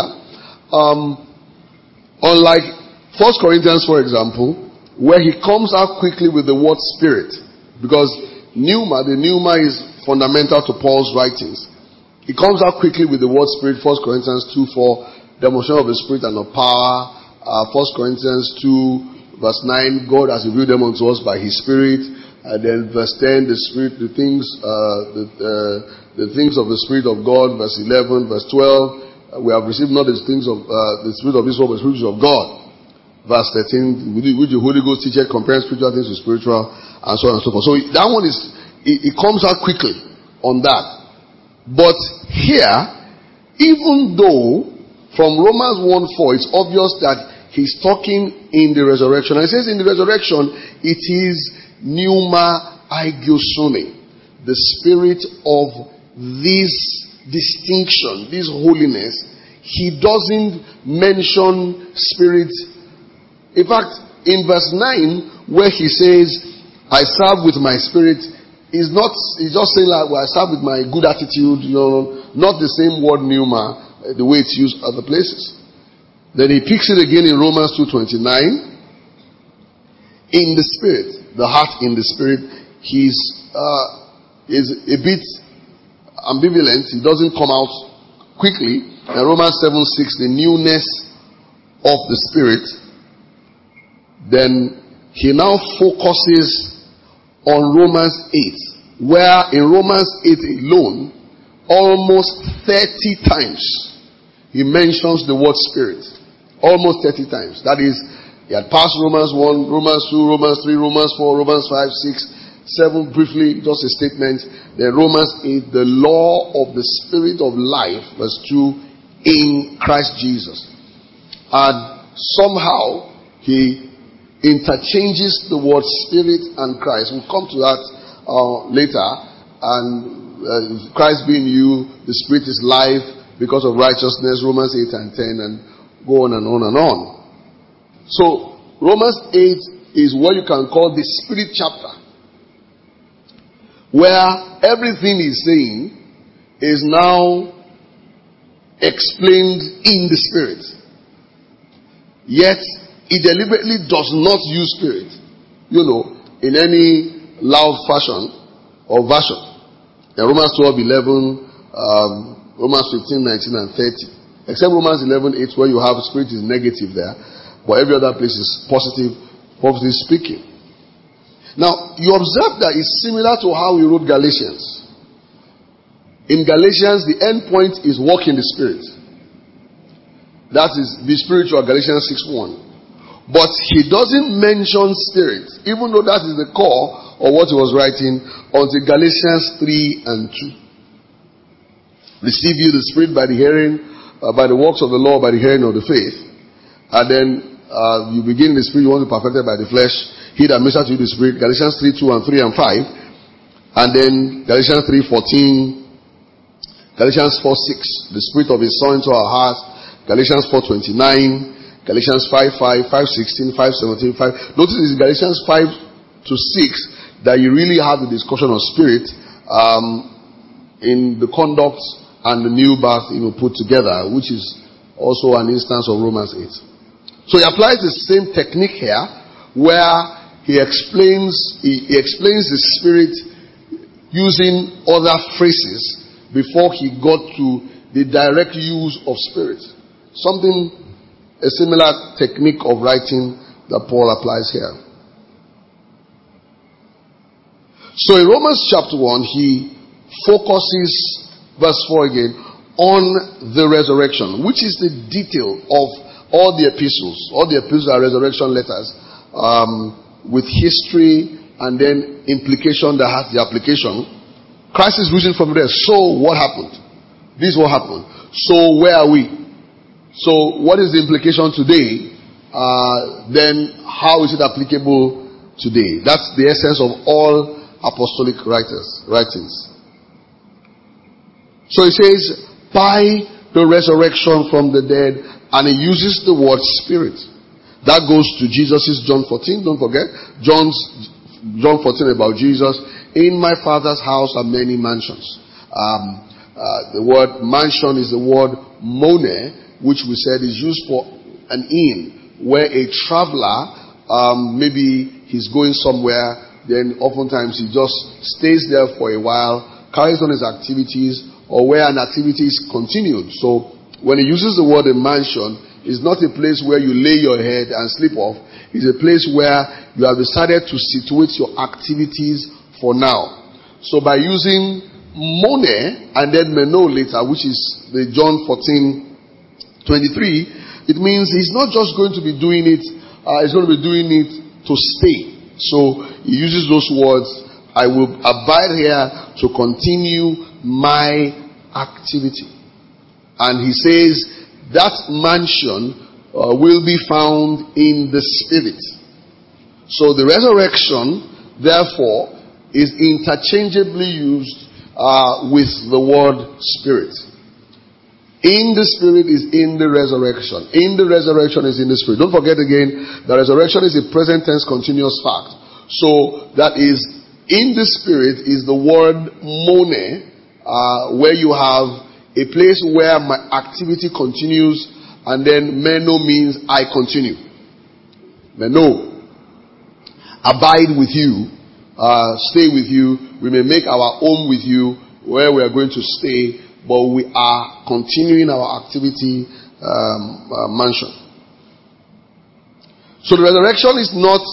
Unlike 1 Corinthians, for example, where he comes out quickly with the word spirit. Because the pneuma is fundamental to Paul's writings. He comes out quickly with the word spirit. 1 Corinthians 2:4, demonstration of the spirit and of power. 1 Corinthians 2 verse 9, God has revealed them unto us by his spirit. And then verse 10, the spirit, the things of the spirit of God. Verse 11, verse 12, we have received not the things of the spirit of this world, but the spirit of God. verse 13, which the Holy Ghost teaches, comparing spiritual things to spiritual, and so on and so forth. So that one is, it comes out quickly on that. But here, even though from Romans 1:4, it's obvious that he's talking in the resurrection. And it says in the resurrection, it is pneuma aigiosune, the spirit of this distinction, this holiness. He doesn't mention spirit. In fact, in verse 9, where he says, I serve with my spirit, he's just saying like, well, I serve with my good attitude, not the same word pneuma, the way it's used other places. Then he picks it again in Romans 2:29. In the spirit, the heart in the spirit, he's is a bit ambivalent. He doesn't come out quickly. In Romans 7:6, the newness of the spirit. Then he now focuses on Romans 8, where in Romans 8 alone, almost 30 times he mentions the word spirit. Almost 30 times. That is, he had passed Romans 1, Romans 2, Romans 3, Romans 4, Romans 5, 6, 7, briefly, just a statement. Then Romans 8, the law of the spirit of life, verse 2, in Christ Jesus. And somehow he interchanges the word spirit and Christ. We'll come to that later. And Christ being you, the spirit is life because of righteousness, Romans 8 and 10, and go on and on and on. So, Romans 8 is what you can call the spirit chapter, where everything he's saying is now explained in the spirit. Yet, he deliberately does not use spirit, in any loud fashion or version. In Romans 12:11, Romans 15:19 and 30. Except Romans 11:8, where you have spirit is negative there, but every other place is positive speaking. Now, you observe that it's similar to how he wrote Galatians. In Galatians, the end point is walk in the spirit. That is, be spiritual, Galatians 6:1. But he doesn't mention spirit, even though that is the core of what he was writing, until Galatians 3 and 2. Receive you the spirit by the hearing, by the works of the law, by the hearing of the faith. And then you begin in the spirit, you want to be perfected by the flesh. He that ministers to you the spirit, Galatians 3:2 and 3 and 5. And then Galatians 3:14, Galatians 4:6, the spirit of his son into our hearts, Galatians 4:29, Galatians 5:5, 5:16, 5:17, 5. Notice it's Galatians 5-6 that you really have the discussion of spirit in the conduct and the new birth put together, which is also an instance of Romans 8. So he applies the same technique here, where he explains the spirit using other phrases before he got to the direct use of spirit. A similar technique of writing that Paul applies here. So in Romans chapter 1, he focuses, verse 4 again, on the resurrection, which is the detail of all the epistles. All the epistles are resurrection letters, with history and then implication that has the application. Christ is risen from there. So what happened? This is what happened. So where are we? So what is the implication today? Then how is it applicable today? That's the essence of all apostolic writings. So he says, by the resurrection from the dead, and he uses the word spirit. That goes to Jesus' John 14. Don't forget, John 14 about Jesus. In my Father's house are many mansions. The word mansion is the word mone, which we said is used for an inn, where a traveler, maybe he's going somewhere, then oftentimes he just stays there for a while, carries on his activities, or where an activity is continued. So when he uses the word a mansion, it's not a place where you lay your head and sleep off. It's a place where you have decided to situate your activities for now. So by using mone and then meno later, which is the John 14:23, it means he's not just going to be doing it is going to be doing it to stay. So he uses those words, I will abide here to continue my activity. And he says that mansion will be found in the Spirit. So the resurrection, therefore, is interchangeably used with the word Spirit. In the Spirit is in the resurrection. In the resurrection is in the Spirit. Don't forget again, the resurrection is a present tense continuous fact. So that is, in the Spirit is the word mone, where you have a place where my activity continues, and then meno means I continue. Meno, abide with you, stay with you. We may make our home with you, where we are going to stay, but we are continuing our activity mansion. So the resurrection is not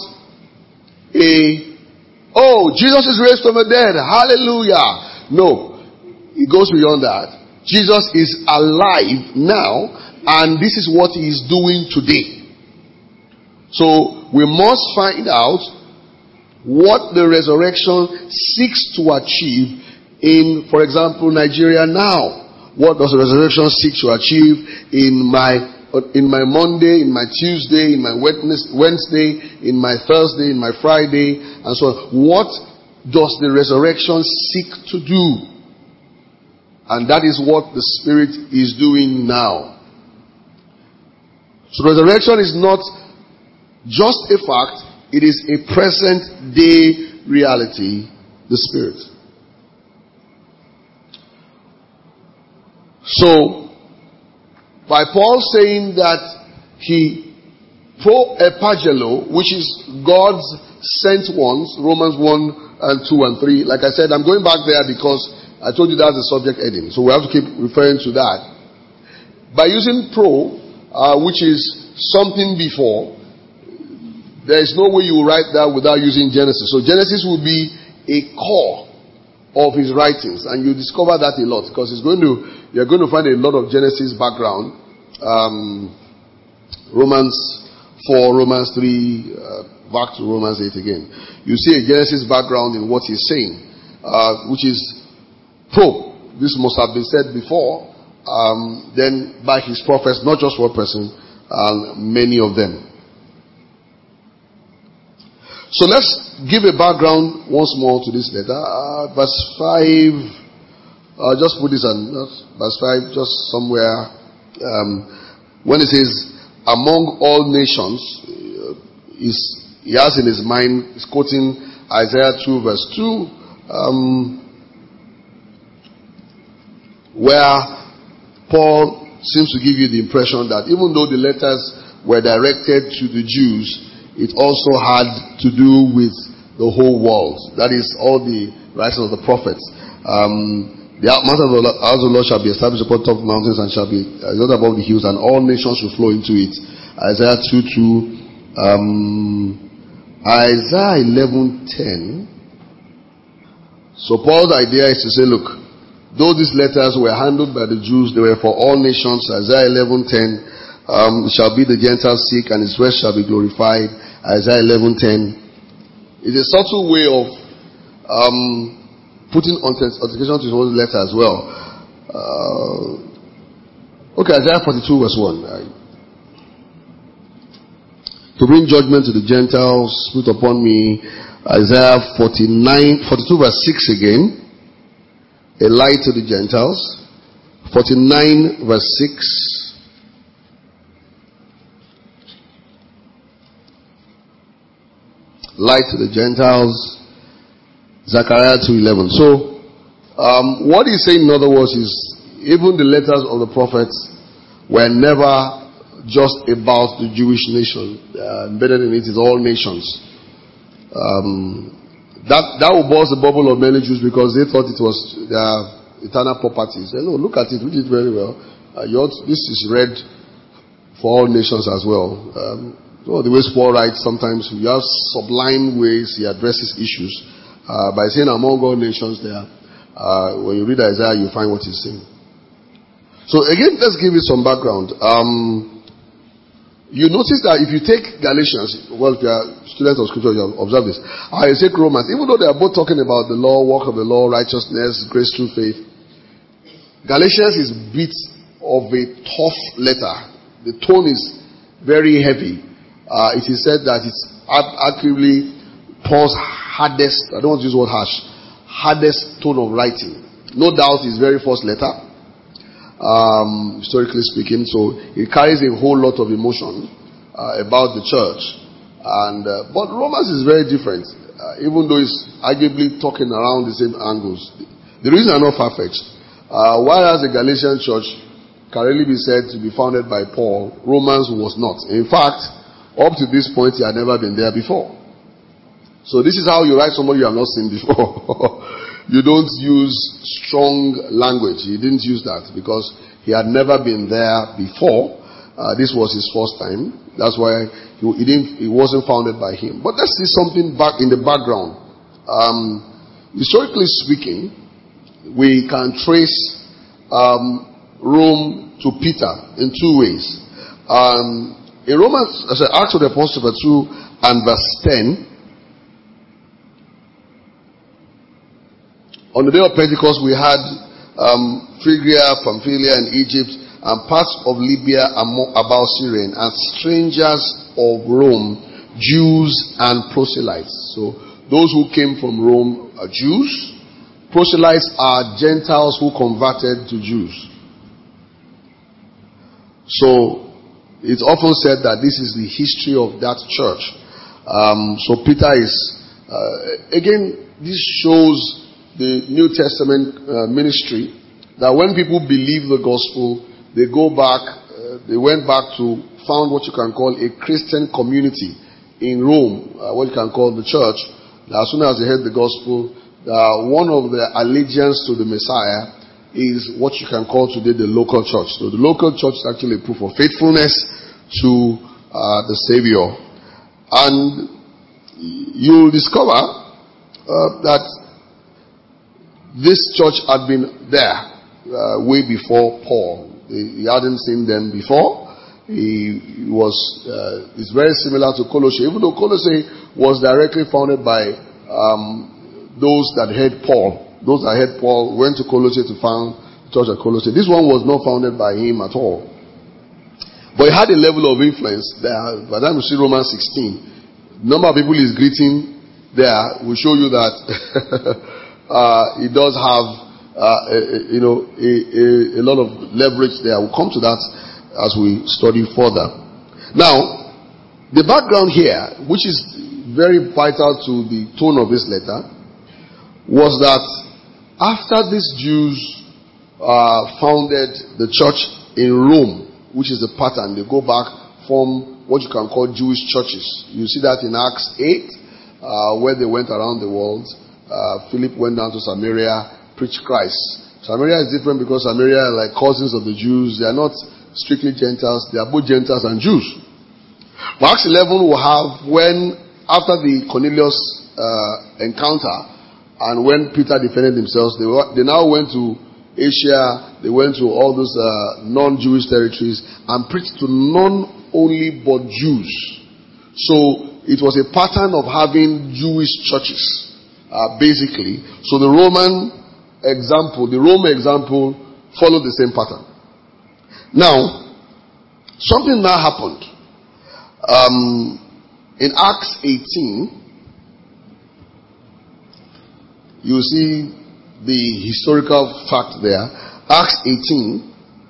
Jesus is raised from the dead, hallelujah. No, it goes beyond that. Jesus is alive now, and this is what he is doing today. So we must find out what the resurrection seeks to achieve in, for example, Nigeria now. What does the resurrection seek to achieve in my Monday, in my Tuesday, in my Wednesday, in my Thursday, in my Friday, and so on? What does the resurrection seek to do? And that is what the Spirit is doing now. So resurrection is not just a fact, it is a present day reality, the Spirit. So, by Paul saying that he pro epagelo, which is God's sent ones, Romans 1 and 2 and 3. Like I said, I'm going back there because I told you that's the subject heading. So we have to keep referring to that. By using pro, which is something before, there is no way you will write that without using Genesis. So Genesis will be a core of his writings, and you discover that a lot because you're going to find a lot of Genesis background. Romans 4, Romans 3, back to Romans 8 again. You see a Genesis background in what he's saying, which is pro. This must have been said before, then by his prophets, not just one person, many of them. So let's give a background once more to this letter. Verse 5, just put this on, verse 5, just somewhere. When it says, among all nations, he has in his mind, he's quoting Isaiah 2 verse 2, where Paul seems to give you the impression that even though the letters were directed to the Jews, it also had to do with the whole world. That is all the writings of the prophets. The mountain of the house of the Lord shall be established upon top mountains and shall be not above the hills, and all nations will flow into it. Isaiah 2:2. Isaiah 11:10. So Paul's idea is to say, look, though these letters were handled by the Jews, they were for all nations. Isaiah 11:10. Shall be the Gentiles sick, and his rest shall be glorified. Isaiah 11:10. It's a subtle way of putting authentication to his own letter as well. Isaiah 42 verse 1. To bring judgment to the Gentiles, put upon me. Isaiah 42 verse 6 again. A light to the Gentiles. 49 verse 6. Light to the Gentiles. Zechariah 2:11. So, what he's saying in other words is, even the letters of the prophets were never just about the Jewish nation. Embedded in it is all nations. That will burst the bubble of many Jews because they thought it was their eternal property. Say, no, look at it, read it very well. This is read for all nations as well. The way Paul writes, sometimes you have sublime ways he addresses issues by saying among all nations there. When you read Isaiah, you find what he's saying. So again, let's give you some background. You notice that if you take Galatians, well, if you are students of scripture, you observe this. I take Romans, even though they are both talking about the law, work of the law, righteousness, grace through faith, Galatians is a bit of a tough letter. The tone is very heavy. It is said that it's actively Paul's hardest, I don't want to use the word harsh, hardest tone of writing. No doubt his very first letter. Historically speaking, so it carries a whole lot of emotion about the church, and but Romans is very different, even though it's arguably talking around the same angles. The reason are not far-fetched. Whereas the Galatian church can really be said to be founded by Paul, Romans was not. In fact, up to this point, he had never been there before. So this is how you write somebody you have not seen before. You don't use strong language. He didn't use that because he had never been there before. This was his first time. That's why it wasn't founded by him. But let's see something back in the background. Historically speaking, we can trace Rome to Peter in two ways. In Romans, Acts of the Apostles chapter 2 and verse 10, on the day of Pentecost, we had Phrygia, Pamphylia, and Egypt, and parts of Libya about Cyrene, and strangers of Rome, Jews and proselytes. So those who came from Rome are Jews. Proselytes are Gentiles who converted to Jews. So it's often said that this is the history of that church. So Peter is, again, this shows the New Testament ministry, that when people believe the gospel, they go back, they went back to found what you can call a Christian community in Rome, what you can call the church. As soon as they heard the gospel, one of the allegiance to the Messiah is what you can call today the local church. So the local church is actually a proof of faithfulness to the Savior. And you'll discover that this church had been there way before Paul. He hadn't seen them before. It's very similar to Colossae, even though Colossae was directly founded by those that heard Paul. Those that heard Paul went to Colossae to found the church at Colossae. This one was not founded by him at all. But it had a level of influence there. By the time you see Romans 16, the number of people he's greeting there will show you that it does have, a lot of leverage there. We'll come to that as we study further. Now, the background here, which is very vital to the tone of this letter, was that after these Jews founded the church in Rome, which is the pattern, they go back from what you can call Jewish churches. You see that in Acts 8, where they went around the world. Philip went down to Samaria, preached Christ. Samaria is different because Samaria are like cousins of the Jews. They are not strictly Gentiles. They are both Gentiles and Jews. But Acts 11 will have when, after the Cornelius encounter, and when Peter defended themselves, they now went to Asia. They went to all those non-Jewish territories and preached to none only but Jews. So it was a pattern of having Jewish churches. Basically. So the Rome example followed the same pattern. Now, something now happened. In Acts 18, you see the historical fact there. Acts 18,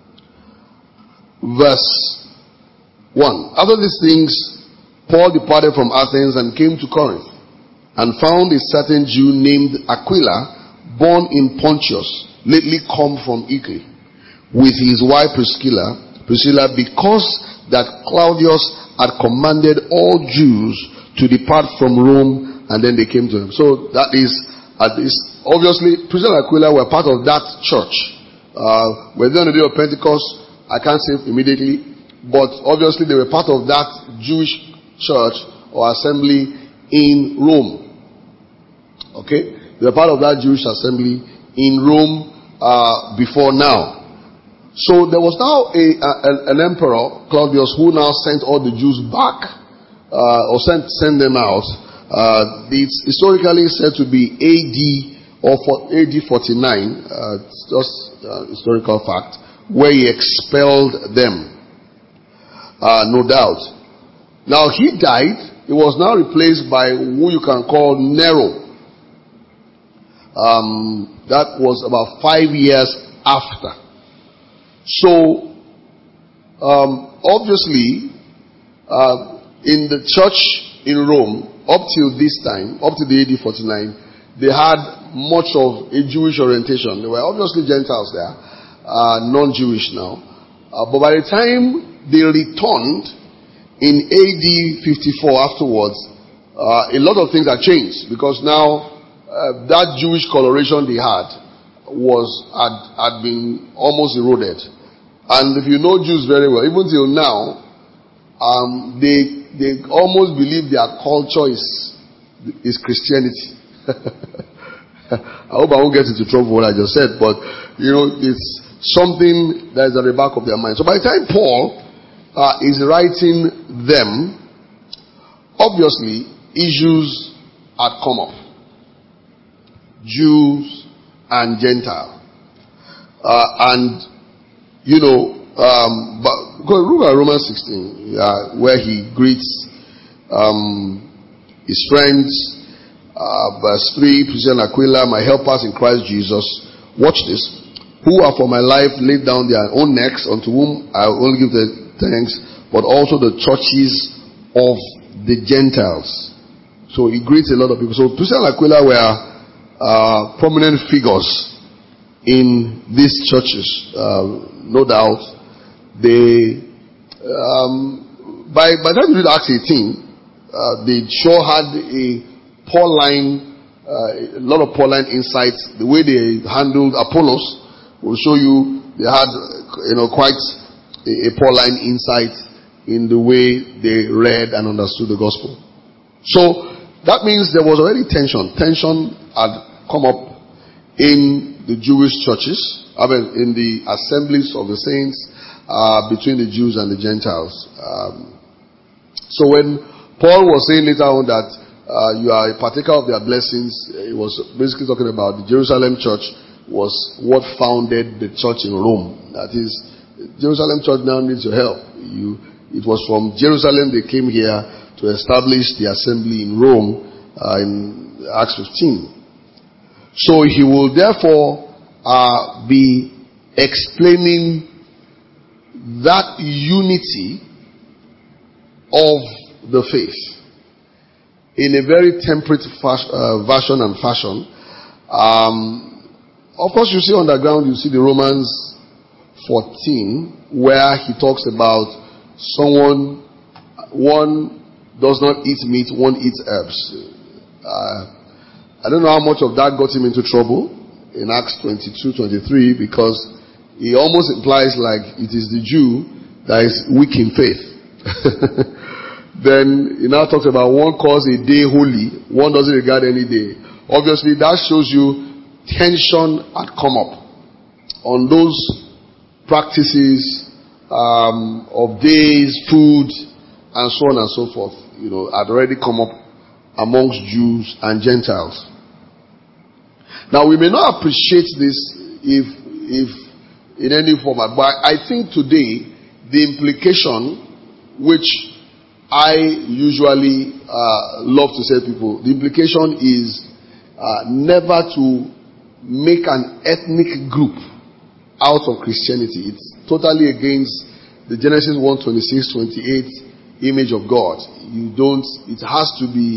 verse 1. After these things, Paul departed from Athens and came to Corinth, and found a certain Jew named Aquila, born in Pontus, lately come from Italy, with his wife Priscilla, because that Claudius had commanded all Jews to depart from Rome, and then they came to him. So that is, obviously, Priscilla and Aquila were part of that church. Were they on the day of Pentecost? I can't say immediately, but obviously they were part of that Jewish church or assembly in Rome. Okay? They were part of that Jewish assembly in Rome before now. So there was now an emperor, Claudius, who now sent all the Jews back, or sent them out. It's historically said to be AD AD 49, just historical fact, where he expelled them. No doubt. Now he died. He was now replaced by who you can call Nero. That was about 5 years after. So, obviously, in the church in Rome, up till this time, up to the AD 49, they had much of a Jewish orientation. There were obviously Gentiles there, non-Jewish now. But by the time they returned in AD 54 afterwards, a lot of things had changed, because now that Jewish coloration they had had been almost eroded. And if you know Jews very well, even till now, they almost believe their culture is Christianity. I hope I won't get into trouble for what I just said, but it's something that is at the back of their mind. So by the time Paul is writing them, obviously issues had come up. Jews and Gentile. But look at Romans 16, where he greets his friends. Verse 3, Priscilla and Aquila, my helpers in Christ Jesus. Watch this. Who are for my life laid down their own necks, unto whom I will only give the thanks, but also the churches of the Gentiles. So he greets a lot of people. So Priscilla and Aquila were prominent figures in these churches, no doubt. They by the time you read Acts 18, they sure had a lot of Pauline insights. The way they handled Apollos will show you they had quite a Pauline insight in the way they read and understood the gospel. So that means there was already tension. Tension had come up in the Jewish churches, in the assemblies of the saints, between the Jews and the Gentiles. So when Paul was saying later on that you are a partaker of their blessings, he was basically talking about the Jerusalem church was what founded the church in Rome. That is, Jerusalem church now needs your help. It was from Jerusalem they came here to establish the assembly in Rome in Acts 15. So he will therefore be explaining that unity of the faith in a very temperate version and fashion. Of course, you see on the ground, you see the Romans 14, where he talks about one does not eat meat, one eats herbs. I don't know how much of that got him into trouble in Acts 22-23, because he almost implies like it is the Jew that is weak in faith. Then he now talks about one calls a day holy, one doesn't regard any day. Obviously that shows you tension had come up on those practices of days, food, and so on and so forth. Had already come up amongst Jews and Gentiles. Now we may not appreciate this if in any format, but I think today the implication, which I usually love to say to people, the implication is never to make an ethnic group out of Christianity. It's totally against the Genesis 1:26-28 image of God. It has to be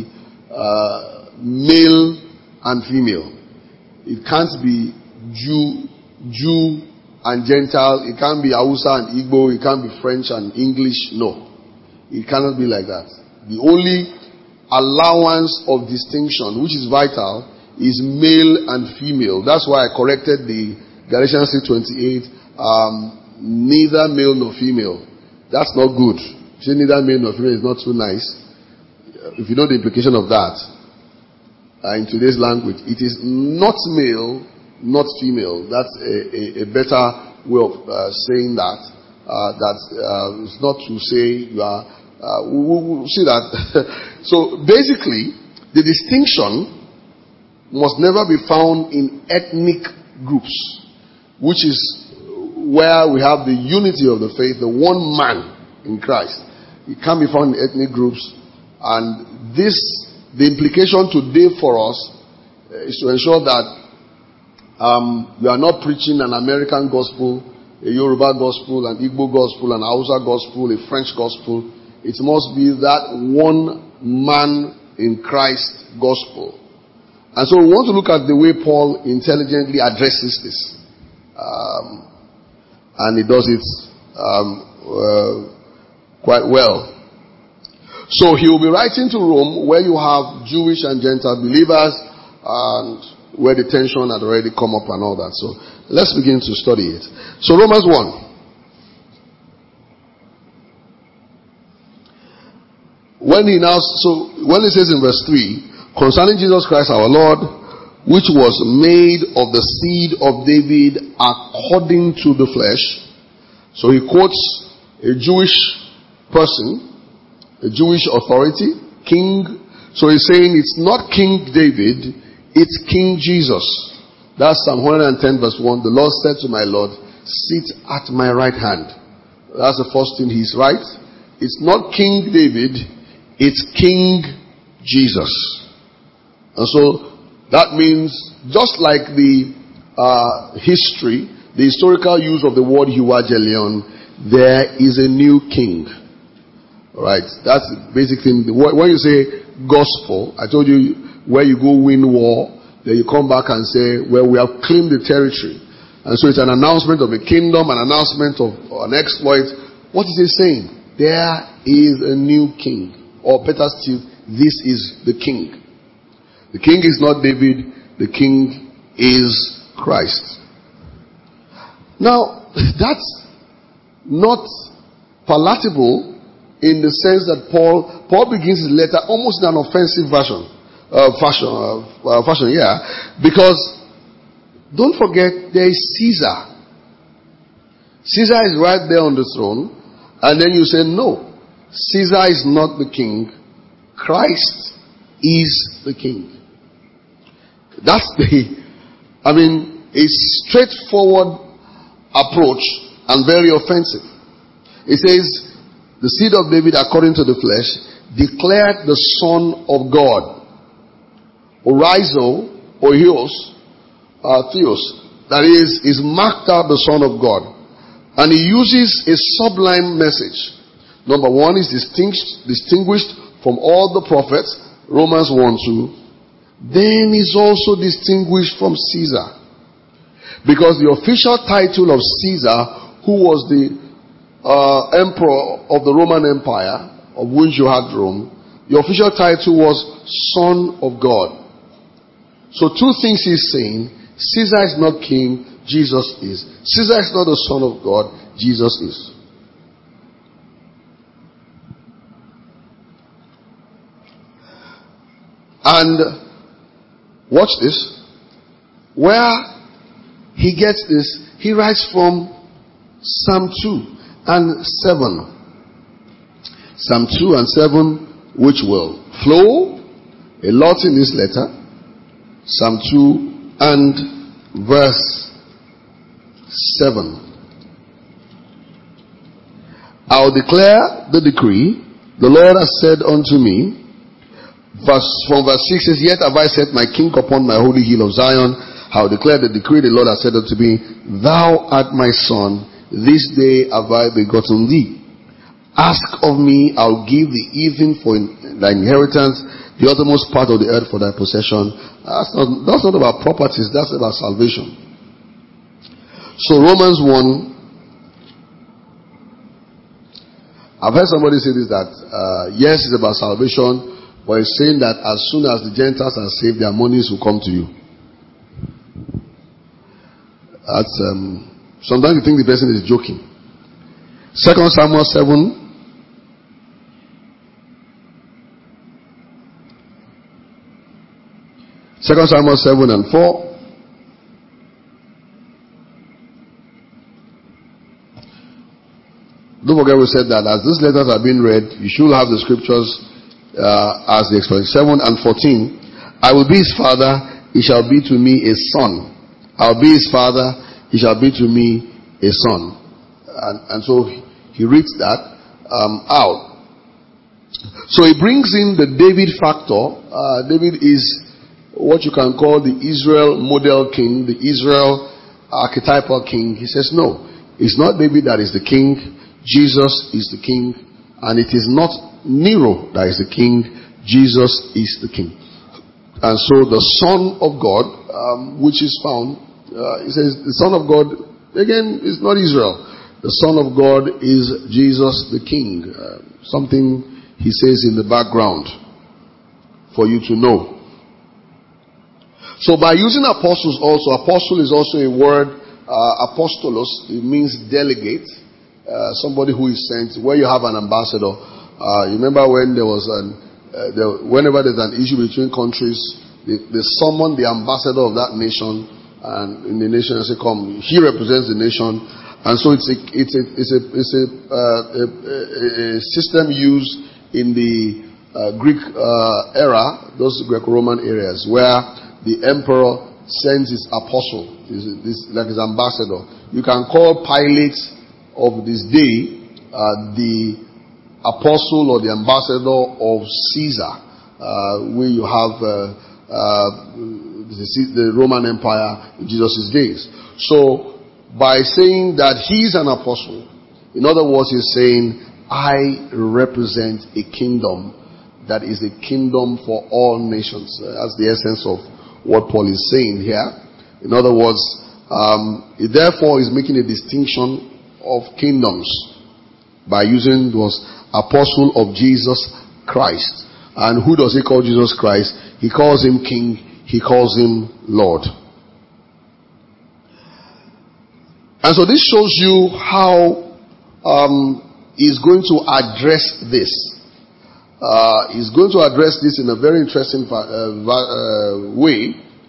male and female. It can't be Jew and Gentile. It can't be Hausa and Igbo. It can't be French and English. No. It cannot be like that. The only allowance of distinction, which is vital, is male and female. That's why I corrected the Galatians 6:28, neither male nor female. That's not good. Say neither male nor female is not too nice. If you know the implication of that, in today's language, it is not male, not female. That's a better way of saying that. It's not to say you are. We'll see that. So basically, the distinction must never be found in ethnic groups, which is where we have the unity of the faith, the one man in Christ. It can't be found in ethnic groups. And the implication today for us is to ensure that we are not preaching an American gospel, a Yoruba gospel, an Igbo gospel, an Hausa gospel, a French gospel. It must be that one man in Christ gospel. And so we want to look at the way Paul intelligently addresses this. And he does it quite well. So he will be writing to Rome, where you have Jewish and Gentile believers, and where the tension had already come up and all that. So let's begin to study it. So Romans 1. When he says in verse 3, concerning Jesus Christ our Lord, which was made of the seed of David according to the flesh. So he quotes a Jewish person, a Jewish authority, king. So he's saying it's not King David, it's King Jesus. That's Psalm 110 verse 1. The Lord said to my Lord, sit at my right hand. That's the first thing he's right. It's not King David, it's King Jesus. And so that means, just like the historical use of the word Euangelion, there is a new king. Right? That's the basic thing. When you say gospel, I told you, where you go win war, then you come back and say, well, we have claimed the territory. And so it's an announcement of a kingdom, an announcement of an exploit. What is it saying? There is a new king. Or better still, this is the king. The king is not David, the king is Christ. Now, that's not palatable in the sense that Paul begins his letter almost in an offensive fashion, because don't forget there is Caesar. Caesar is right there on the throne, and then you say, no, Caesar is not the king, Christ is the king. That's a straightforward approach and very offensive. It says, the seed of David according to the flesh declared the Son of God. Orizo, or Theos, that is marked out the Son of God. And he uses a sublime message. Number one is distinguished from all the prophets, Romans 1:2. Then is also distinguished from Caesar. Because the official title of Caesar, who was the emperor of the Roman Empire, of which you had Rome, the official title was Son of God. So two things he's saying: Caesar is not king, Jesus is. Caesar is not the Son of God, Jesus is. And watch this. Where he gets this, he writes from Psalm 2 and 7. Psalm 2 and 7, which will flow a lot in this letter. Psalm 2 and verse 7. I'll declare the decree. The Lord has said unto me. From verse 6 says, yet have I set my king upon my holy hill of Zion. I will declare the decree. The Lord has said unto me, thou art my son. This day have I begotten thee. Ask of me, I will give thee even for thy inheritance, the uttermost part of the earth for thy possession. That's not about properties. That's about salvation. So Romans 1. I've heard somebody say this, that yes, it's about salvation, but it's saying that as soon as the Gentiles are saved, their monies will come to you. That's sometimes you think the person is joking. 2 Samuel 7. Second Samuel 7 and 4. Don't forget we said that as these letters are being read, you should have the scriptures as the explanation. 7 and 14. I will be his father, he shall be to me a son. I will be his father, he shall be to me a son. And so he reads that out. So he brings in the David factor. David is what you can call the Israel model king, the Israel archetypal king. He says, no, it's not David that is the king. Jesus is the king. And it is not Nero that is the king. Jesus is the king. And so the Son of God, which is found, he says the Son of God, again, is not Israel. The Son of God is Jesus the King. Something he says in the background for you to know. So by using apostles also, apostle is also a word, apostolos, it means delegate, somebody who is sent. Where you have an ambassador, you remember when there was whenever there's an issue between countries, they summon the ambassador of that nation, and in the nation and say, come, he represents the nation. And so it's a system used in the Greek era, those Greco-Roman areas, where the emperor sends his apostle, like his ambassador. You can call Pilate of this day the apostle or the ambassador of Caesar, where you have the Roman Empire in Jesus' days. So by saying that he's an apostle, in other words, he's saying, I represent a kingdom that is a kingdom for all nations. That's the essence of what Paul is saying here. In other words, it therefore is making a distinction of kingdoms by using those apostle of Jesus Christ. And who does he call Jesus Christ? He calls him King. He calls him Lord. And so this shows you how he's going to address this. He's going to address this in a very interesting way.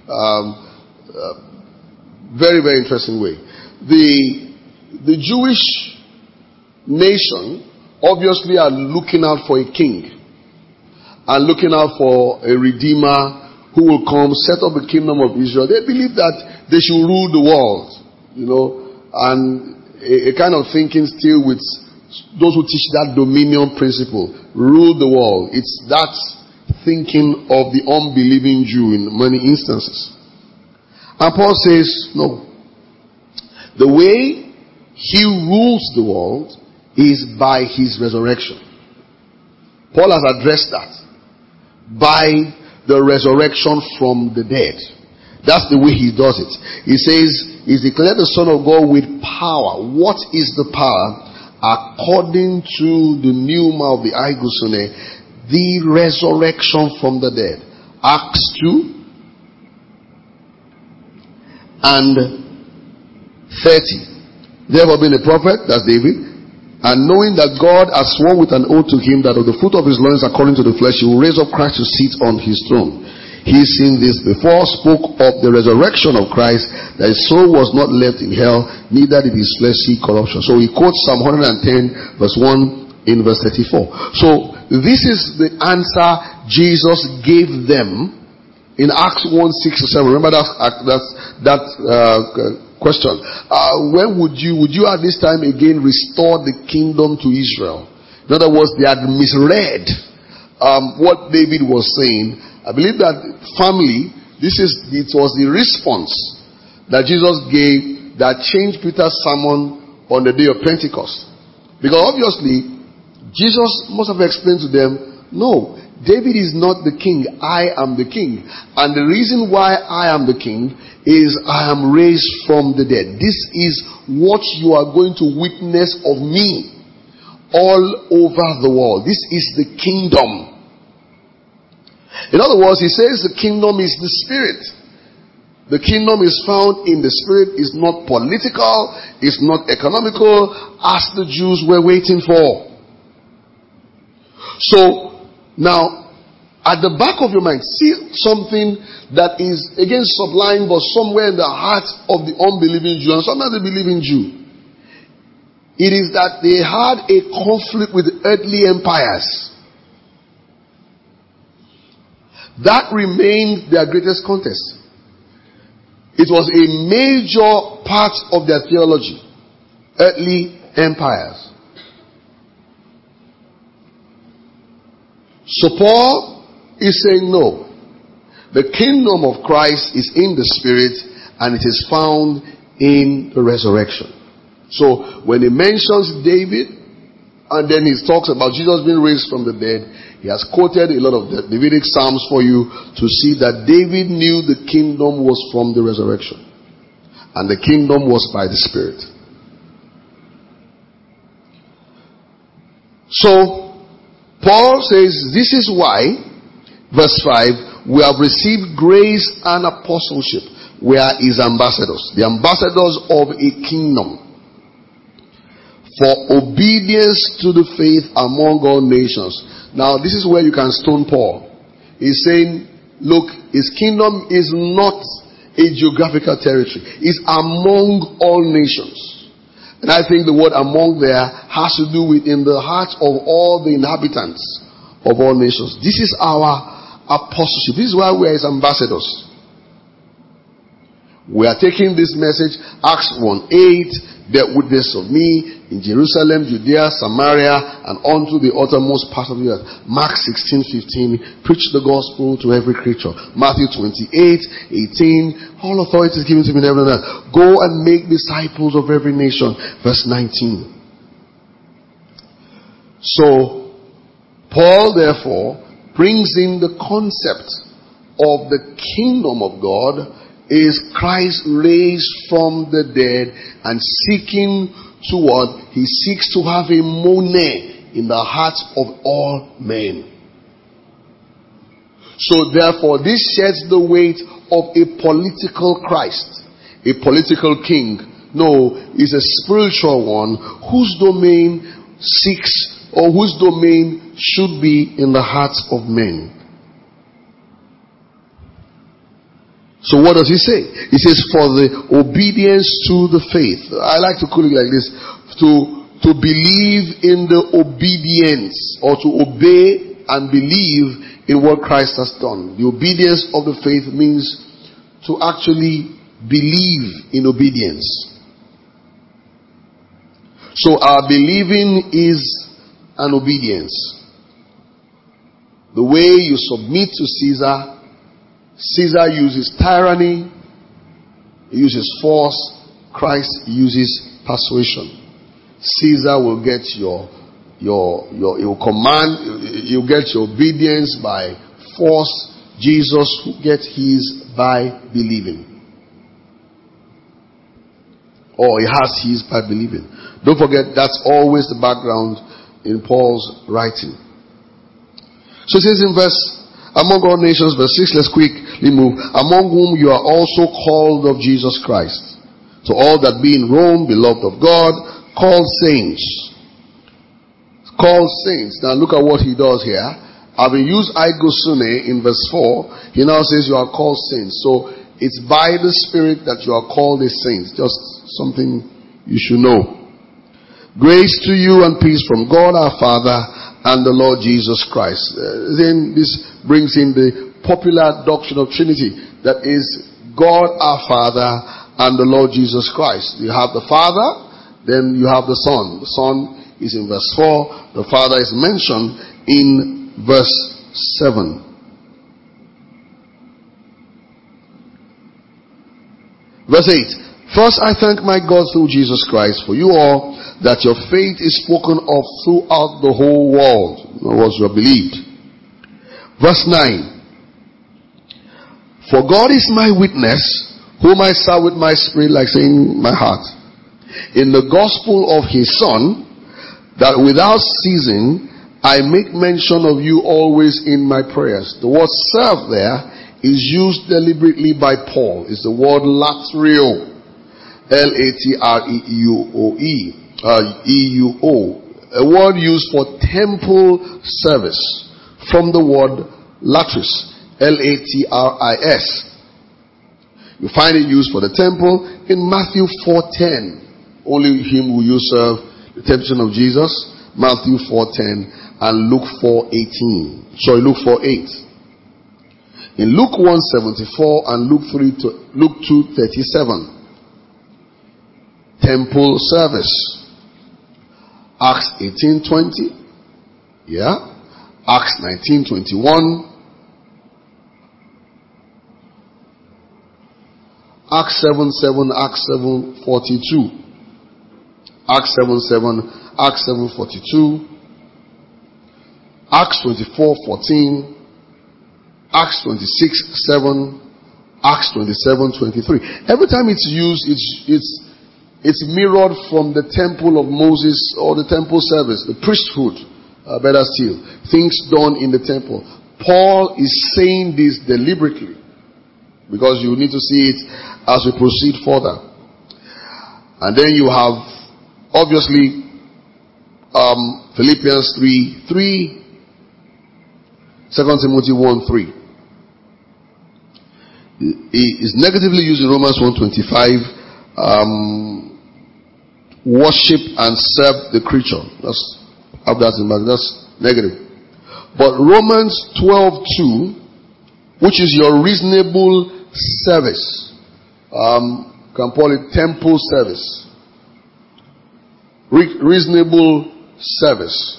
Very, very interesting way. The Jewish nation obviously are looking out for a king and looking out for a redeemer who will come, set up a kingdom of Israel. They believe that they should rule the world, and a kind of thinking still with those who teach that dominion principle, rule the world. It's that thinking of the unbelieving Jew in many instances. And Paul says, no. The way he rules the world is by his resurrection. Paul has addressed that. By the resurrection from the dead. That's the way he does it. He says, he's declared the Son of God with power. What is the power? According to the pneuma of the Aigusone, the resurrection from the dead. Acts 2 and 30. Therefore being a prophet, that's David, and knowing that God has sworn with an oath to him that of the fruit of his loins according to the flesh he will raise up Christ to sit on his throne. He, seeing this before, spoke of the resurrection of Christ, that his soul was not left in hell, neither did his flesh see corruption. So he quotes Psalm 110 verse 1 in verse 34. So this is the answer Jesus gave them in Acts 1, 6 to 7. Remember that question. When would you at this time again restore the kingdom to Israel? In other words, they had misread what David was saying. I believe that family, it was the response that Jesus gave that changed Peter's sermon on the day of Pentecost. Because obviously, Jesus must have explained to them, no, David is not the king, I am the king. And the reason why I am the king is I am raised from the dead. This is what you are going to witness of me all over the world. This is the kingdom. In other words, he says the kingdom is the spirit. The kingdom is found in the spirit. It's not political. It's not economical, as the Jews were waiting for. So, now, at the back of your mind, see something that is, again, sublime, but somewhere in the heart of the unbelieving Jew, and sometimes the believing Jew. It is that they had a conflict with earthly empires. That remained their greatest contest. It was a major part of their theology. Earthly empires. So Paul is saying no. The kingdom of Christ is in the Spirit and it is found in the resurrection. So when he mentions David and then he talks about Jesus being raised from the dead, he has quoted a lot of the Davidic Psalms for you to see that David knew the kingdom was from the resurrection. And the kingdom was by the Spirit. So, Paul says, this is why, verse 5, we have received grace and apostleship. We are his ambassadors. The ambassadors of a kingdom. For obedience to the faith among all nations. Now, this is where you can stone Paul. He's saying, look, his kingdom is not a geographical territory. It's among all nations. And I think the word among there has to do with in the hearts of all the inhabitants of all nations. This is our apostleship. This is why we are his ambassadors. We are taking this message, Acts 1:8, bear witness of me in Jerusalem, Judea, Samaria, and unto the uttermost part of the earth. Mark 16:15, preach the gospel to every creature. Matthew 28:18, all authority is given to me in heaven and earth. Go and make disciples of every nation. Verse 19. So, Paul therefore brings in the concept of the kingdom of God is Christ raised from the dead and seeking to what? He seeks to have a money in the hearts of all men. So therefore, this sheds the weight of a political Christ, a political king. No, it's a spiritual one whose domain seeks or whose domain should be in the hearts of men. So what does he say? He says, for the obedience to the faith. I like to call it like this. To believe in the obedience, or to obey and believe in what Christ has done. The obedience of the faith means to actually believe in obedience. So our believing is an obedience. The way you submit to Caesar. Caesar uses tyranny, he uses force, Christ uses persuasion. Caesar will get your command, you get your obedience by force. Jesus will get his by believing. Or he has his by believing. Don't forget, that's always the background in Paul's writing. So it says in verse, among all nations, verse 6, let's quickly move. Among whom you are also called of Jesus Christ. To all that be in Rome, beloved of God, called saints. Called saints. Now look at what he does here. Having used aigosune in verse 4, he now says you are called saints. So it's by the Spirit that you are called a saint. Just something you should know. Grace to you and peace from God our Father and the Lord Jesus Christ. Then this brings in the popular doctrine of Trinity. That is God our Father and the Lord Jesus Christ. You have the Father, then you have the Son. The Son is in verse 4. The Father is mentioned in verse 7. Verse 8. First I thank my God through Jesus Christ for you all, that your faith is spoken of throughout the whole world. In other words, you are believed. Verse 9. For God is my witness, whom I serve with my spirit, like saying my heart, in the gospel of his Son, that without ceasing I make mention of you always in my prayers. The word serve there is used deliberately by Paul. It's the word latrio. L-A-T-R-E-U-O-E. E-U-O. A word used for temple service. From the word latris. L-A-T-R-I-S. You find it used for the temple in Matthew 4:10. Only him will you serve, the temptation of Jesus, Matthew 4:10 and Luke 4:18. Sorry, Luke 4:8. In Luke 1:74 and Luke 2:37, temple service. Acts 18:20, yeah. Acts 19:21, Acts 7:7, Acts 7:42, Acts 7:7, Acts 7:42, Acts 24:14, Acts 26:7, Acts 27:23. Every time it's used, it's mirrored from the temple of Moses or the temple service, the priesthood, better still, things done in the temple. Paul is saying this deliberately because you need to see it as we proceed further. And then you have, obviously, Philippians 3:3, 2 Timothy 1:3. It is negatively used in Romans 1:25. Worship and serve the creature. That's have that in mind. That's negative. But Romans 12:2, which is your reasonable service, can call it temple service. Reasonable service.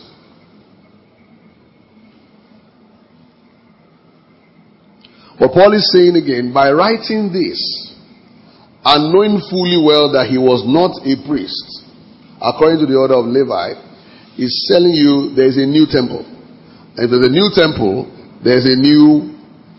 But Paul is saying again, by writing this, and knowing fully well that he was not a priest, according to the order of Levi, he's telling you there is a new temple. And if there's a new temple, there's a new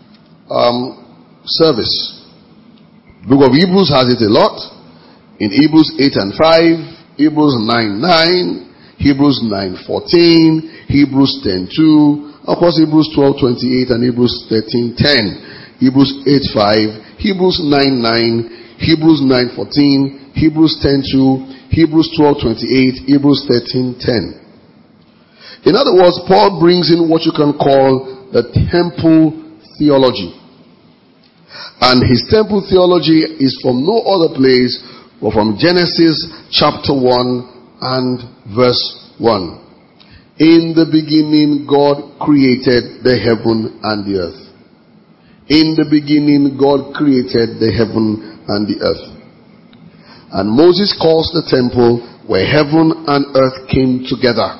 service. The book of Hebrews has it a lot. In Hebrews 8 and 5, Hebrews 9:9, Hebrews 9:14, Hebrews 10:2, of course Hebrews 12:28 and Hebrews 13:10, Hebrews 8:5, Hebrews 9:9, Hebrews 9:14, Hebrews 10:2, Hebrews 12:28, Hebrews 13:10. In other words, Paul brings in what you can call the temple theology. And his temple theology is from no other place but from Genesis chapter 1 and verse 1. In the beginning, God created the heaven and the earth. In the beginning, God created the heaven and the earth. And Moses calls the temple where heaven and earth came together.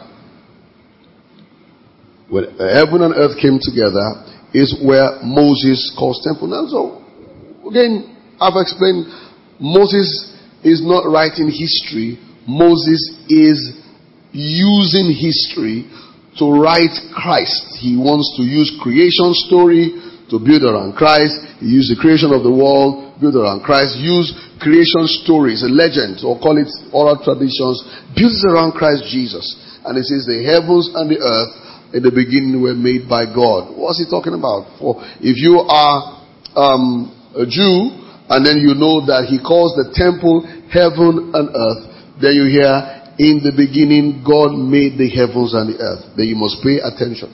When heaven and earth came together is where Moses calls temple. Now, so again, I've explained, Moses is not writing history. Moses is using history to write Christ. He wants to use creation story to build around Christ. He used the creation of the world, build around Christ. Use creation stories, a legend, or call it oral traditions, builds around Christ Jesus. And it says the heavens and the earth in the beginning were made by God. What's he talking about? For if you are a Jew, and then you know that he calls the temple heaven and earth, then you hear, in the beginning God made the heavens and the earth. Then you must pay attention.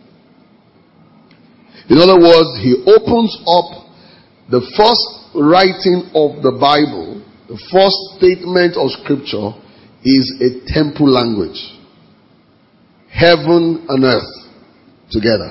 In other words, he opens up the first writing of the Bible, the first statement of scripture is a temple language. Heaven and earth together.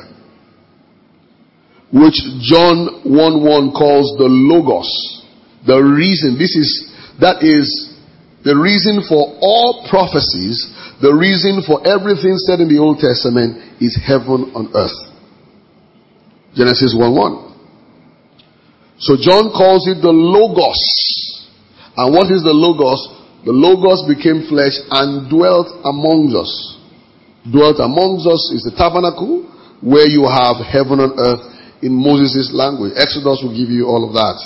Which John 1:1 calls the Logos. The reason, that is the reason for all prophecies, the reason for everything said in the Old Testament is heaven and earth. Genesis 1:1. So John calls it the Logos. And what is the Logos? The Logos became flesh and dwelt amongst us. Dwelt amongst us is the tabernacle where you have heaven and earth in Moses' language. Exodus will give you all of that.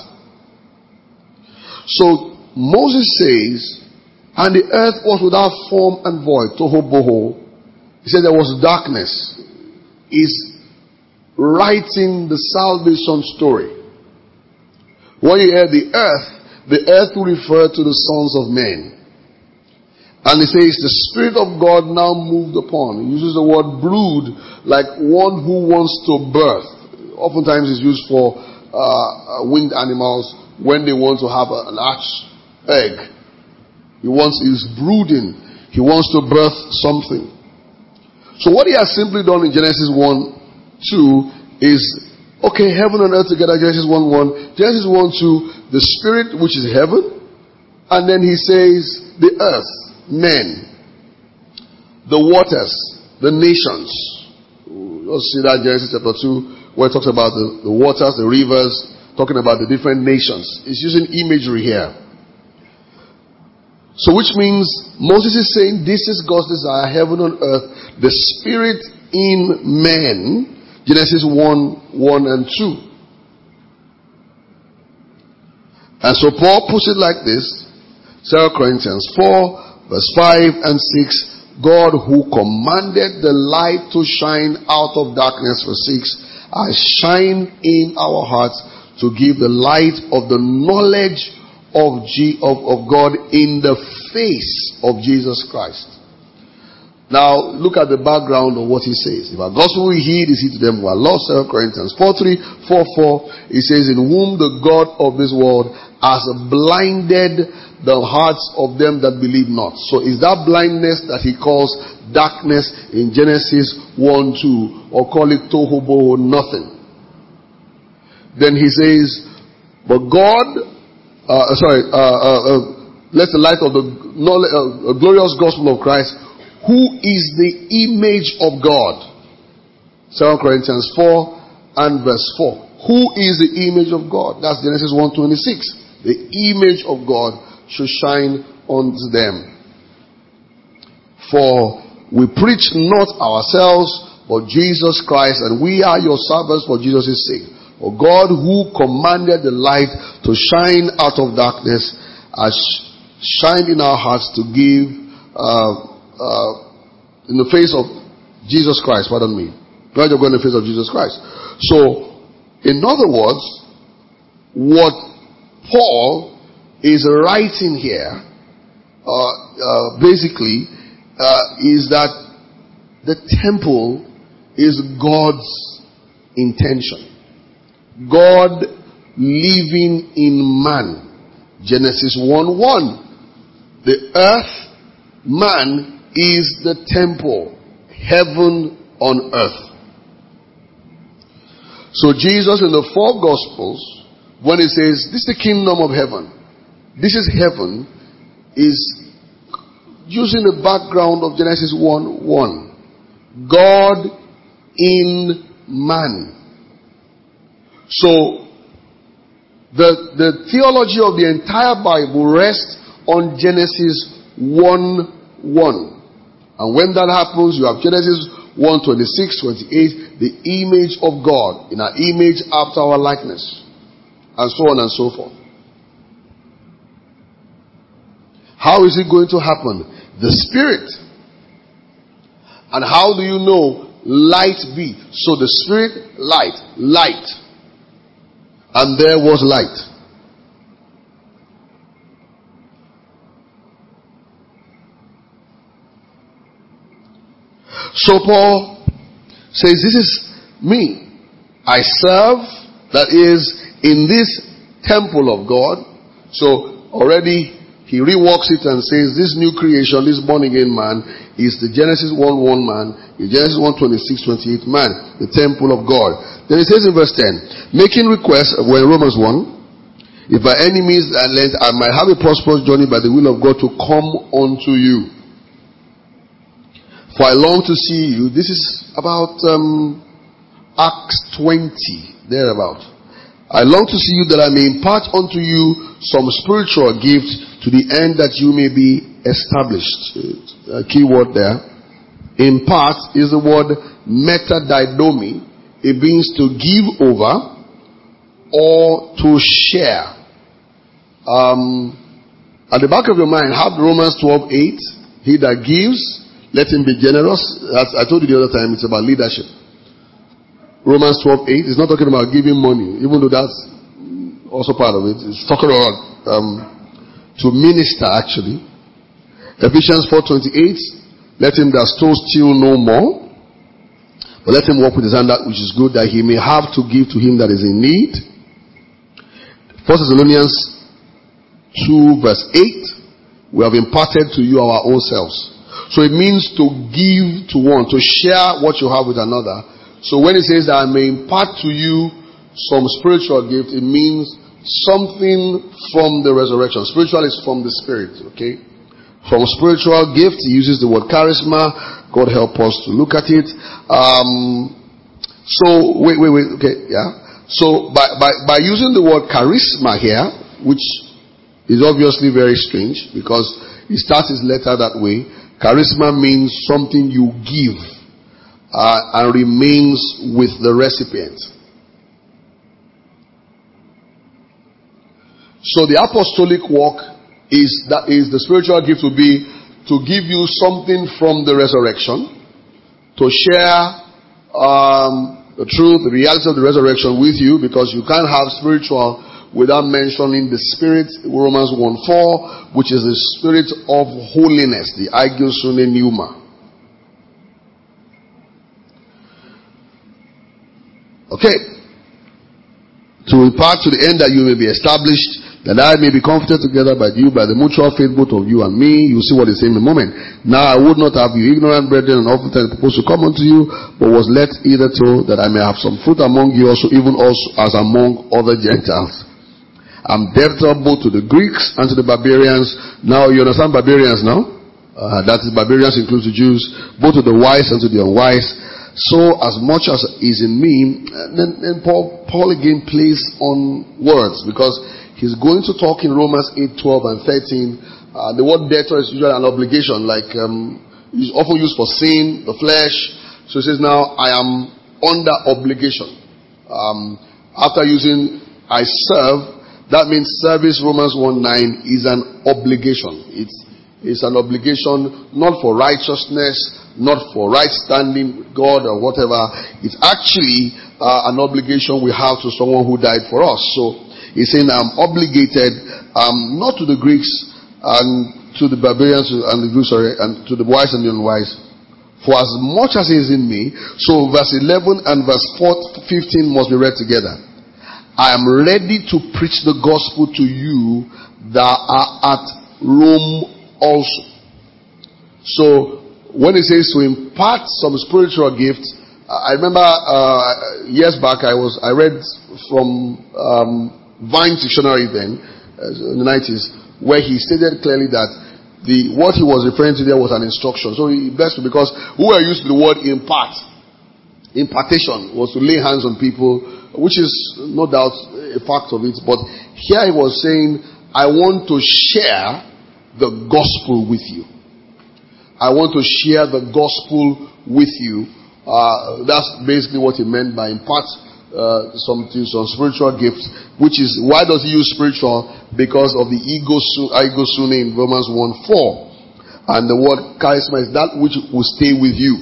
So Moses says, and the earth was without form and void, tohu bohu. He said there was darkness. Is writing the salvation story. When you hear the earth will refer to the sons of men. And he says the Spirit of God now moved upon. He uses the word brood, like one who wants to birth. Oftentimes it's used for winged animals when they want to have an arch egg. He's brooding. He He wants to birth something. So what he has simply done in Genesis 1:2 is, okay, heaven and earth together, Genesis 1:1. Genesis 1:2, the spirit which is heaven. And then he says, the earth, men, the waters, the nations. You'll see that Genesis chapter 2, where it talks about the waters, the rivers, talking about the different nations. It's using imagery here. So which means Moses is saying this is God's desire, heaven and earth, the spirit in men, Genesis 1:1 and 2. And so Paul puts it like this, 2 Corinthians 4, verse 5 and 6, God who commanded the light to shine out of darkness, verse 6, has shine in our hearts to give the light of the knowledge of God in the face of Jesus Christ. Now, look at the background of what he says. If our gospel we heed is he to them who are lost, 2 Corinthians 4:3, 4:4, he says, in whom the God of this world has blinded the hearts of them that believe not. So is that blindness that he calls darkness in Genesis 1:2, or call it tohubohu, nothing. Then he says, but God, let the light of the glorious gospel of Christ, who is the image of God. 2 Corinthians 4 and verse 4. Who is the image of God? That's Genesis 1:26. The image of God should shine unto them. For we preach not ourselves, but Jesus Christ, and we are your servants for Jesus' sake. For God who commanded the light to shine out of darkness has shined in our hearts to give in the face of Jesus Christ, pardon me. Glad you're going in the face of Jesus Christ. So, in other words, what Paul is writing here, basically, is that the temple is God's intention. God living in man. Genesis 1:1. The earth, man, is the temple. Heaven on earth. So Jesus in the four Gospels, when he says, this is the kingdom of heaven, this is heaven, is using the background of Genesis 1:1. God in man. So, the theology of the entire Bible rests on Genesis 1:1. And when that happens, you have Genesis 1:26, 28, the image of God, in our image after our likeness, and so on and so forth. How is it going to happen? The Spirit. And how do you know light be? So the Spirit, light. And there was light. So Paul says, this is me. I serve, that is, in this temple of God. So already he reworks it and says, this new creation, this born again man, is the Genesis 1:1 man, the Genesis 1:26, 28 man, the temple of God. Then it says in verse 10, making request, we're in Romans 1, if by any means I might have a prosperous journey by the will of God to come unto you. For I long to see you. This is about Acts 20, thereabout. I long to see you that I may impart unto you some spiritual gifts to the end that you may be established. A key word there. Impart is the word metadidomi. It means to give over or to share. At the back of your mind, have Romans 12:8. He that gives, let him be generous. As I told you the other time, it's about leadership. Romans 12:8 is not talking about giving money, even though that's also part of it. It's talking about to minister, actually. Ephesians 4:28, let him that stole steal no more, but let him work with his hand that which is good, that he may have to give to him that is in need. 1 Thessalonians 2 verse 8, we have imparted to you our own selves. So it means to give to one, to share what you have with another. So when it says that I may impart to you some spiritual gift, it means something from the resurrection. Spiritual is from the Spirit, okay? From spiritual gift, he uses the word charisma. God help us to look at it. Okay, yeah. So by using the word charisma here, which is obviously very strange because he starts his letter that way. Charisma means something you give and remains with the recipient. So the apostolic work is the spiritual gift will be to give you something from the resurrection, to share the truth, the reality of the resurrection with you, because you can't have spiritual without mentioning the Spirit, Romans 1:4, which is the Spirit of holiness, the Agiosune Pneuma. Okay. To impart to the end that you may be established, that I may be comforted together by you, by the mutual faith both of you and me. You see what he's saying in a moment. Now I would not have you ignorant, brethren, and oftentimes proposed to come unto you, but was led hitherto that I may have some fruit among you also, even also as among other Gentiles. I'm debtor both to the Greeks and to the barbarians. Now you understand barbarians now? That is, barbarians includes the Jews, both to the wise and to the unwise. So as much as is in me, then Paul again plays on words, because he's going to talk in Romans 8:12 and 13. The word debtor is usually an obligation, like it's often used for sin, the flesh. So he says, now I am under obligation. After using I serve, that means service, Romans 1:9, is an obligation. It's an obligation not for righteousness, not for right standing with God or whatever. It's actually an obligation we have to someone who died for us. So he's saying I'm obligated not to the Greeks and to the barbarians and the Greeks, and to the wise and the unwise, for as much as is in me. So verse 11 and verse 15 must be read together. I am ready to preach the gospel to you that are at Rome also. So when it says to impart some spiritual gifts, I remember years back I read from Vine's dictionary then, in the 90s, where he stated clearly that what he was referring to there was an instruction. So he blessed me, because we were used to the word impart. Impartation was to lay hands on people, which is no doubt a fact of it. But here he was saying, I want to share the gospel with you. I want to share the gospel with you. That's basically what he meant by impart some spiritual gifts, which is, why does he use spiritual? Because of the Agiosune in Romans 1:4. And the word charisma is that which will stay with you.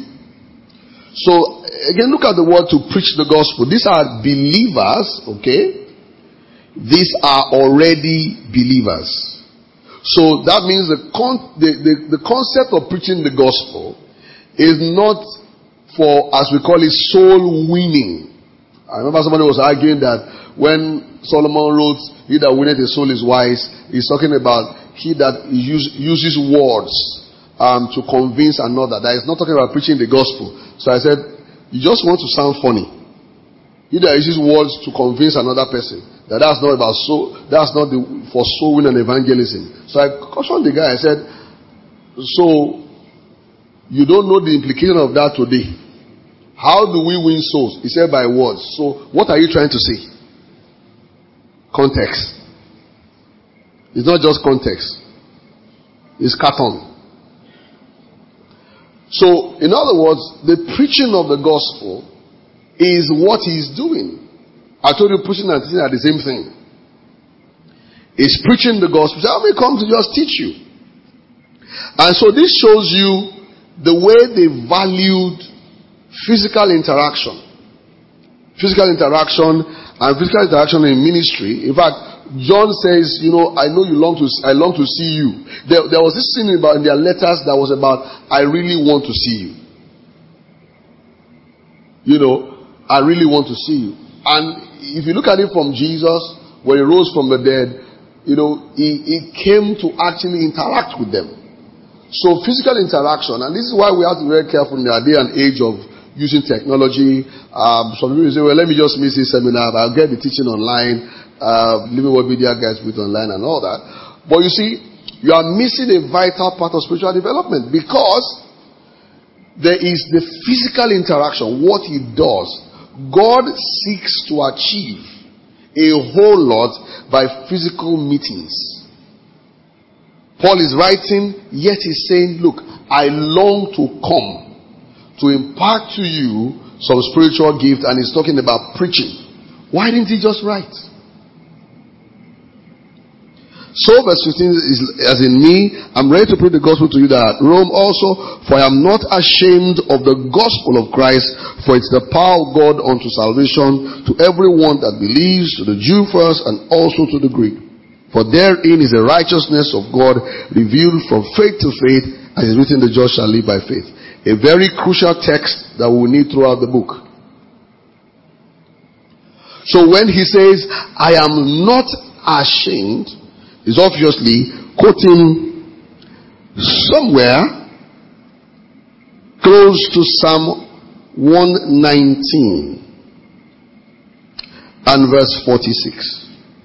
So, again, look at the word to preach the gospel. These are believers, okay? These are already believers. So that means the concept of preaching the gospel is not for, as we call it, soul winning. I remember somebody was arguing that when Solomon wrote, he that winneth a soul is wise, he's talking about he that uses words to convince another. That is not talking about preaching the gospel. So I said, you just want to sound funny. He that uses words to convince another person. That's not about soul. That's not for soul winning and evangelism. So I cautioned the guy. I said, so you don't know the implication of that today. How do we win souls? He said, by words. So what are you trying to say? Context. It's not just context. It's carton. So, in other words, the preaching of the gospel is what he's doing. I told you preaching and teaching are the same thing. It's preaching the gospel. So I may come to just teach you. And so this shows you the way they valued physical interaction. Physical interaction and physical interaction in ministry. In fact, John says, I know I long to see you. There was this thing in their letters that was about, I really want to see you. I really want to see you. And if you look at it from Jesus, when he rose from the dead, he came to actually interact with them. So physical interaction, and this is why we have to be very careful in our day and age of using technology. Some people say, well, let me just miss this seminar, I'll get the teaching online, living what media guys put online and all that. But you see, you are missing a vital part of spiritual development, because there is the physical interaction, what he does. God seeks to achieve a whole lot by physical meetings. Paul is writing, yet he's saying, look, I long to come to impart to you some spiritual gift, and he's talking about preaching. Why didn't he just write? So verse 15 is, as in me, I'm ready to preach the gospel to you that at Rome also, for I am not ashamed of the gospel of Christ, for it's the power of God unto salvation to everyone that believes, to the Jew first and also to the Greek. For therein is the righteousness of God revealed from faith to faith, as is written, the just shall live by faith. A very crucial text that we will need throughout the book. So when he says, I am not ashamed, he's obviously quoting somewhere close to Psalm 119 and verse 46.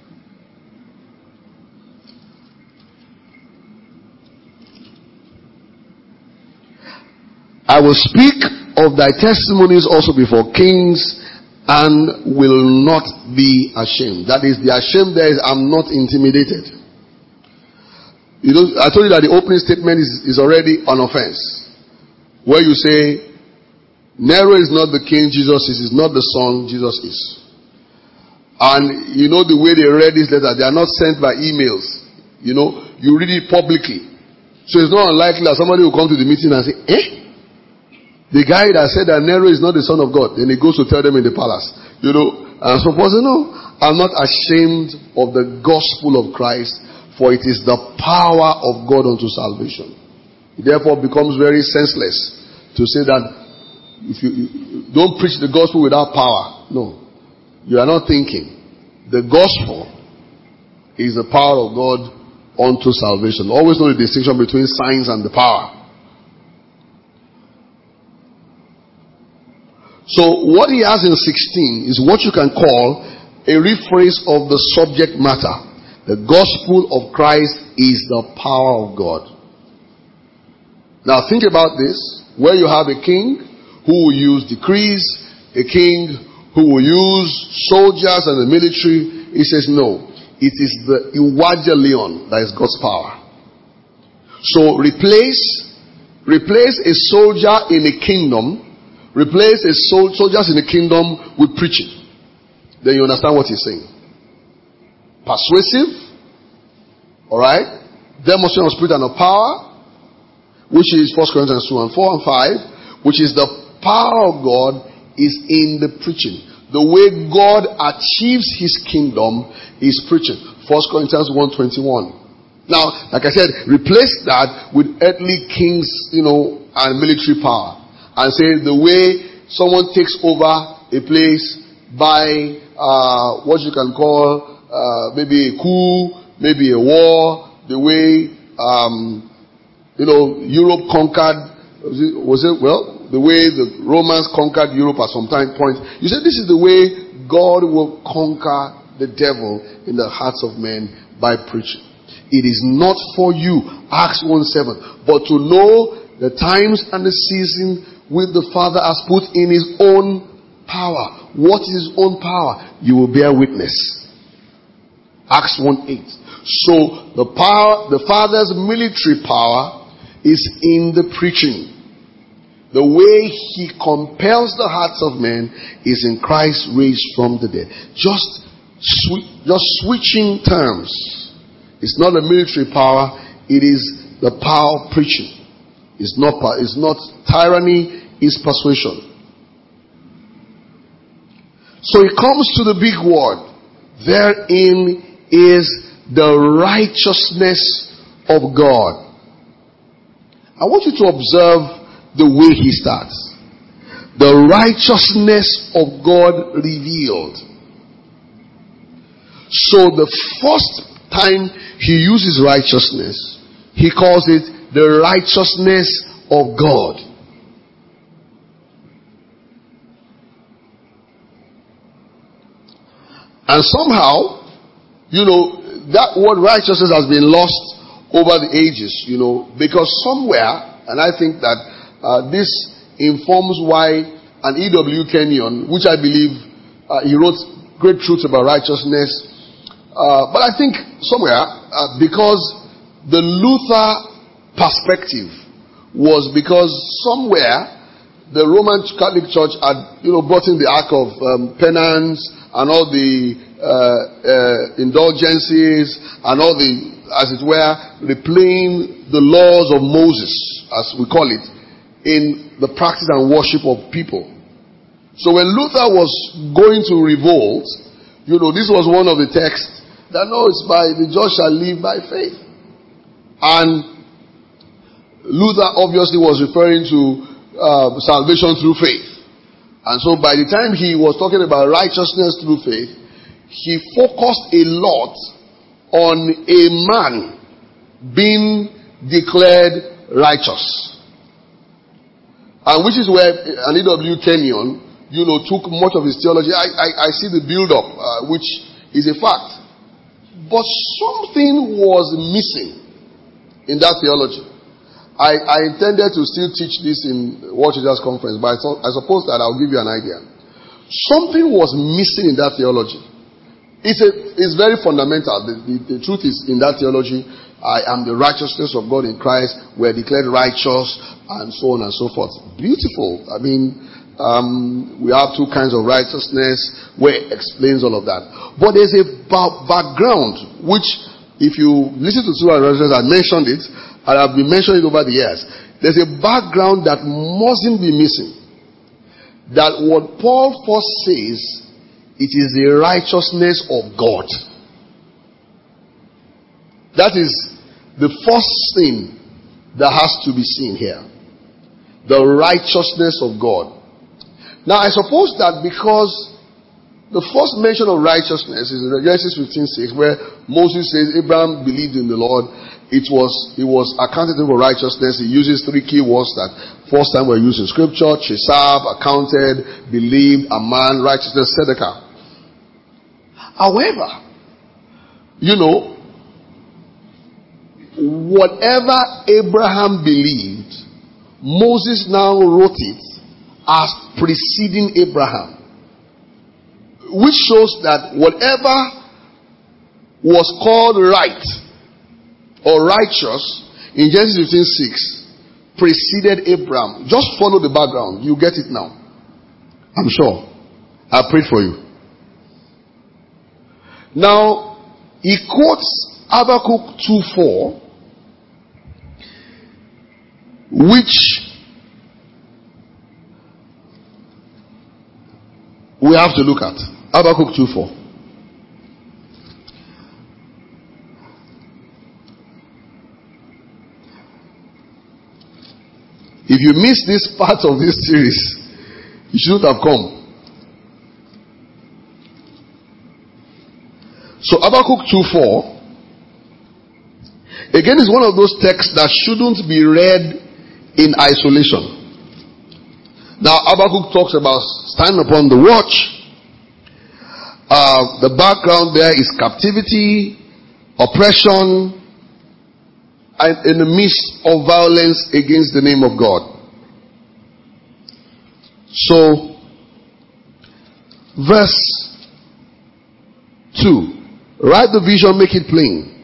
I will speak of thy testimonies also before kings, and will not be ashamed. That is, the ashamed there is, I'm not intimidated. You know, I told you that the opening statement is already an offense. Where you say, Nero is not the king, Jesus is not the son, Jesus is. And you know the way they read this letter, they are not sent by emails. You know, you read it publicly. So it's not unlikely that somebody will come to the meeting and say, the guy that said that Nero is not the son of God, then he goes to tell them in the palace. You know, and so Paul said, no, I'm not ashamed of the gospel of Christ, for it is the power of God unto salvation. It therefore becomes very senseless to say that if you don't preach the gospel without power. No, you are not thinking. The gospel is the power of God unto salvation. Always know the distinction between signs and the power. So what he has in 16 is what you can call a rephrase of the subject matter. The gospel of Christ is the power of God. Now think about this. Where you have a king who will use decrees, a king who will use soldiers and the military, he says no. It is the Evangelion that is God's power. So replace a soldier in a kingdom. Replace a soldiers in the kingdom with preaching. Then you understand what he's saying. Persuasive. Alright. Demonstration of spirit and of power. Which is 1 Corinthians 2 and 4 and 5. Which is the power of God is in the preaching. The way God achieves his kingdom is preaching. 1 Corinthians 1:21. Now, like I said, replace that with earthly kings, and military power. And say the way someone takes over a place by what you can call maybe a coup, maybe a war, the way Europe conquered, the way the Romans conquered Europe at some point. You say this is the way God will conquer the devil in the hearts of men, by preaching. It is not for you, Acts 1:7, but to know the times and the season which the Father has put in his own power. What is his own power? You will bear witness. Acts 1:8. So the Father's military power is in the preaching. The way he compels the hearts of men is in Christ raised from the dead. Just switching terms. It's not a military power. It is the power of preaching. It's not tyranny. Is persuasion. So it comes to the big word. Therein is the righteousness of God. I want you to observe the way he starts. The righteousness of God revealed. So the first time he uses righteousness, He calls it the righteousness of God. And somehow, that word righteousness has been lost over the ages, because somewhere, and I think that this informs why an E.W. Kenyon, which I believe he wrote great truths about righteousness, but I think somewhere, because the Luther perspective was because somewhere the Roman Catholic Church had, brought in the Ark of Penance and all the indulgences and all the, as it were, replaying the laws of Moses, as we call it, in the practice and worship of people. So when Luther was going to revolt, this was one of the texts that, no, it's by the just shall live by faith. And Luther obviously was referring to salvation through faith. And so by the time he was talking about righteousness through faith, he focused a lot on a man being declared righteous. And which is where an E.W. Kenyon, took much of his theology. I see the build-up, which is a fact. But something was missing in that theology. I intended to still teach this in World Churches Conference, but I suppose that I'll give you an idea. Something was missing in that theology. It's very fundamental. The truth is, in that theology, I am the righteousness of God in Christ. We're declared righteous, and so on and so forth. Beautiful. I mean, we have two kinds of righteousness where it explains all of that. But there's a background, which, if you listen to Surah Al-Razak, I mentioned it, and I've been mentioning it over the years. There's a background that mustn't be missing. That what Paul first says, it is the righteousness of God. That is the first thing that has to be seen here. The righteousness of God. Now I suppose that because the first mention of righteousness is in Genesis 15:6, where Moses says Abraham believed in the Lord. It was accounted for righteousness. He uses three key words that first time were used in scripture: chesab, accounted, believed, aman, righteousness, tzedakah. However, whatever Abraham believed, Moses now wrote it as preceding Abraham, which shows that whatever was called right or righteous in Genesis 15:6 preceded Abraham. Just follow the background. You get it now. I'm sure. I prayed for you. Now, he quotes Habakkuk 2:4, which we have to look at. Habakkuk 2:4. If you miss this part of this series, you shouldn't have come. So Habakkuk 2:4 again is one of those texts that shouldn't be read in isolation. Now Habakkuk talks about standing upon the watch. The background there is captivity, oppression, and in the midst of violence against the name of God. So, verse 2. Write the vision, make it plain.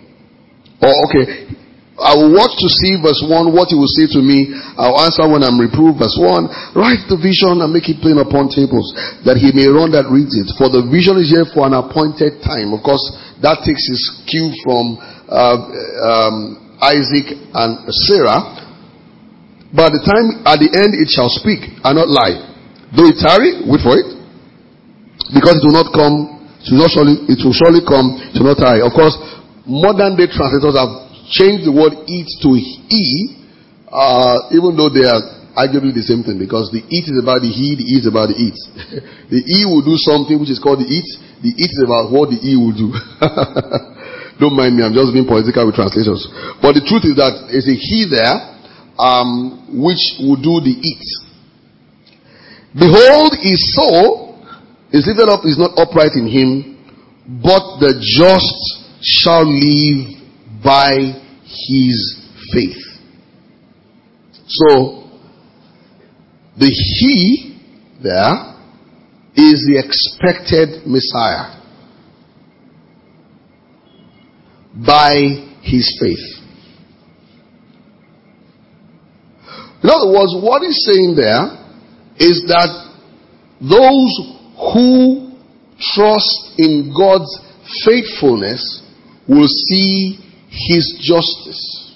I will watch to see, verse 1, what he will say to me. I'll answer when I'm reproved, verse 1. Write the vision and make it plain upon tables, that he may run that reads it. For the vision is here for an appointed time. Of course, that takes his cue from Isaac and Sarah. But at the end it shall speak and not lie. Though it tarry, wait for it, because it will not come. It will surely come. It will not tarry. Of course, modern day translators have changed the word eat to e, even though they are arguably the same thing, because the eat is about the he, the e is about the eat. The e will do something which is called the eat is about what the e will do. Don't mind me, I'm just being political with translations. But the truth is that there's a he there, which will do the eat. Behold, his soul is lifted up, is not upright in him, but the just shall live by his faith. So, the he there is the expected Messiah by his faith. In other words, what he's saying there is that those who trust in God's faithfulness will see his justice.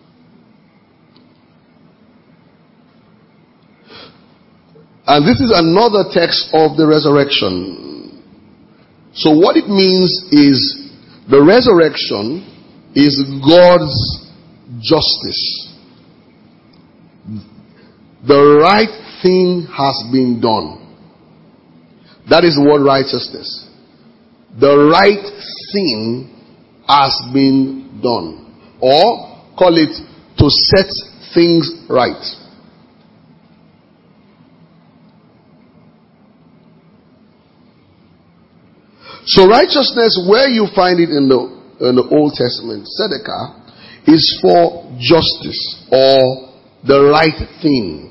And this is another text of the resurrection. So what it means is the resurrection is God's justice. The right thing has been done. That is the word righteousness. The right thing has been done. Or call it to set things right. So righteousness, where you find it in the Old Testament, tzedakah, is for justice or the right thing.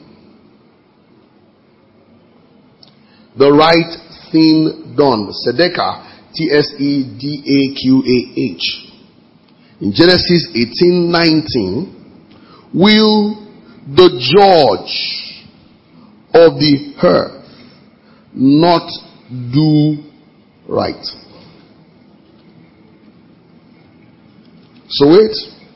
The right thing done. Tzedakah, T-S-E-D-A-Q-A-H. In Genesis 18:19, will the judge of the earth not do right? So wait.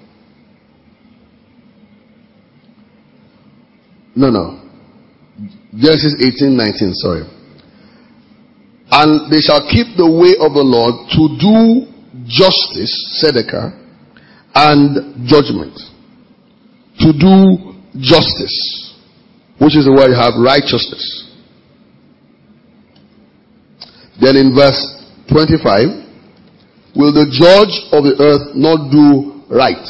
No. Genesis 18:19, sorry. And they shall keep the way of the Lord to do justice, tzedakah, and judgment. To do justice, which is the word you have, righteousness. Then in verse 25, will the judge of the earth not do right?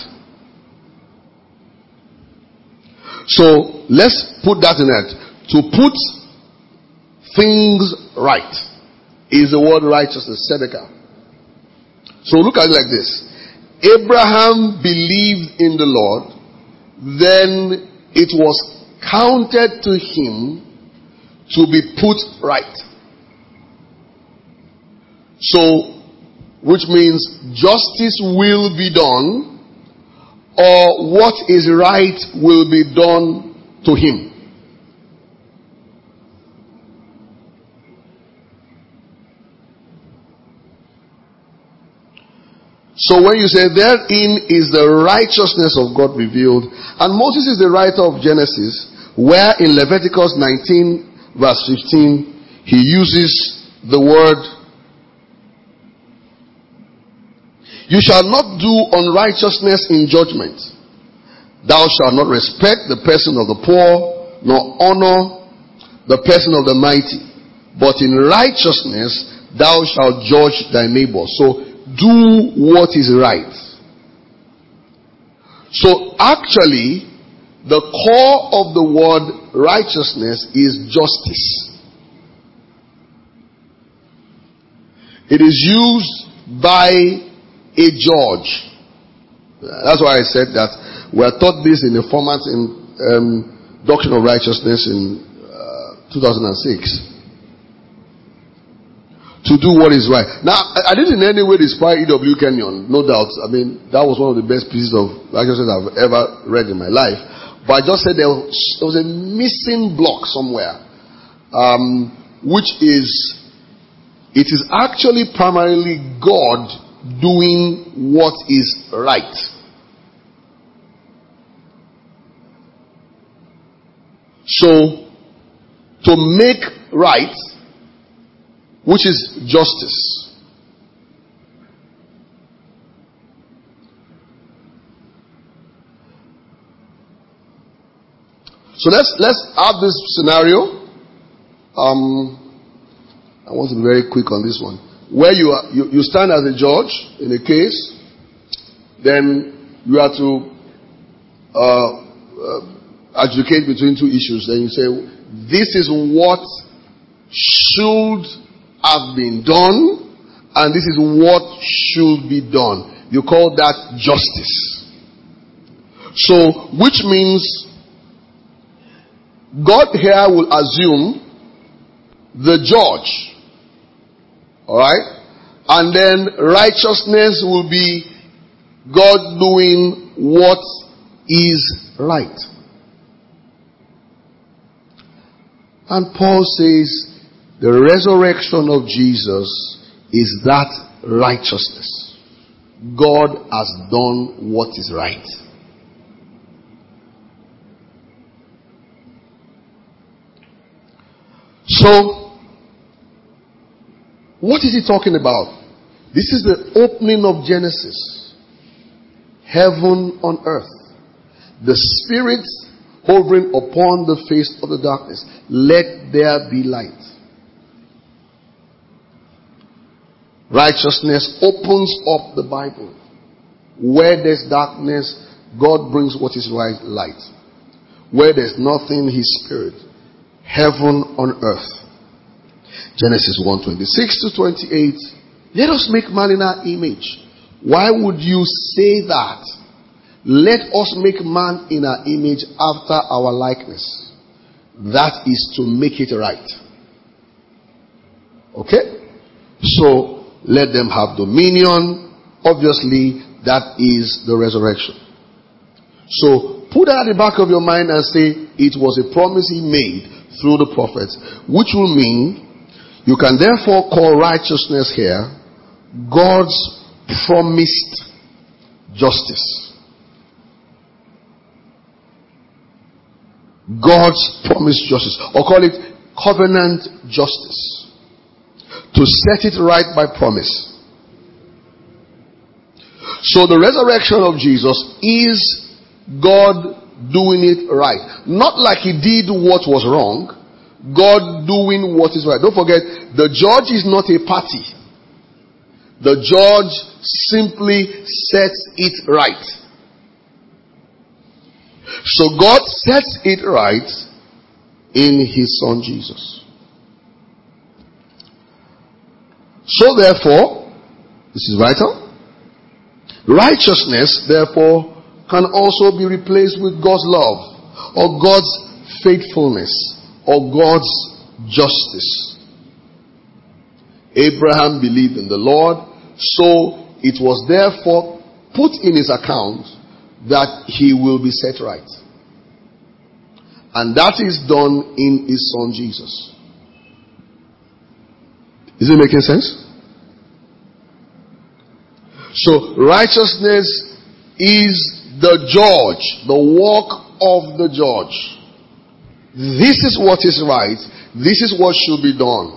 So let's put that in it. To put things right is the word righteousness, tzedakah. So look at it like this. Abraham believed in the Lord, then it was counted to him to be put right. So, which means justice will be done, or what is right will be done to him. So when you say therein is the righteousness of God revealed, and Moses is the writer of Genesis, where in Leviticus 19 verse 15 he uses the word, you shall not do unrighteousness in judgment. Thou shalt not respect the person of the poor, nor honor the person of the mighty. But in righteousness thou shalt judge thy neighbor. So do what is right. So actually, the core of the word righteousness is justice. It is used by a judge. That's why I said that we are taught this in a format in Doctrine of Righteousness in 2006. To do what is right. Now, I didn't in any way despise E.W. Kenyon, no doubt. I mean, that was one of the best pieces of righteousness I've ever read in my life. But I just said there was a missing block somewhere, which is, it is actually primarily God doing what is right. So, to make right, which is justice. So let's have this scenario. I want to be very quick on this one. Where you stand as a judge in a case, then you are to adjudicate between two issues. Then you say, this is what should have been done, and this is what should be done. You call that justice. So, which means God here will assume the judge. Alright? And then righteousness will be God doing what is right. And Paul says the resurrection of Jesus is that righteousness. God has done what is right. So, what is he talking about? This is the opening of Genesis. Heaven on earth. The Spirit hovering upon the face of the darkness. Let there be light. Righteousness opens up the Bible. Where there's darkness, God brings what is right, light. Where there's nothing, His Spirit. Heaven on earth. Genesis 1:26 to 28. Let us make man in our image. Why would you say that? Let us make man in our image after our likeness. That is to make it right. Okay? So, let them have dominion. Obviously, that is the resurrection. So, put that at the back of your mind and say, it was a promise He made through the prophets. Which will mean, you can therefore call righteousness here God's promised justice. God's promised justice. Or call it covenant justice. To set it right by promise. So the resurrection of Jesus is God doing it right. Not like He did what was wrong. God doing what is right. Don't forget, the judge is not a party. The judge simply sets it right. So God sets it right in His Son Jesus. So therefore, this is vital. Righteousness, therefore, can also be replaced with God's love, or God's faithfulness, or God's justice. Abraham believed in the Lord, so it was therefore put in his account that he will be set right. And that is done in His Son Jesus. Is it making sense? So righteousness is the judge, the work of the judge. This is what is right. This is what should be done.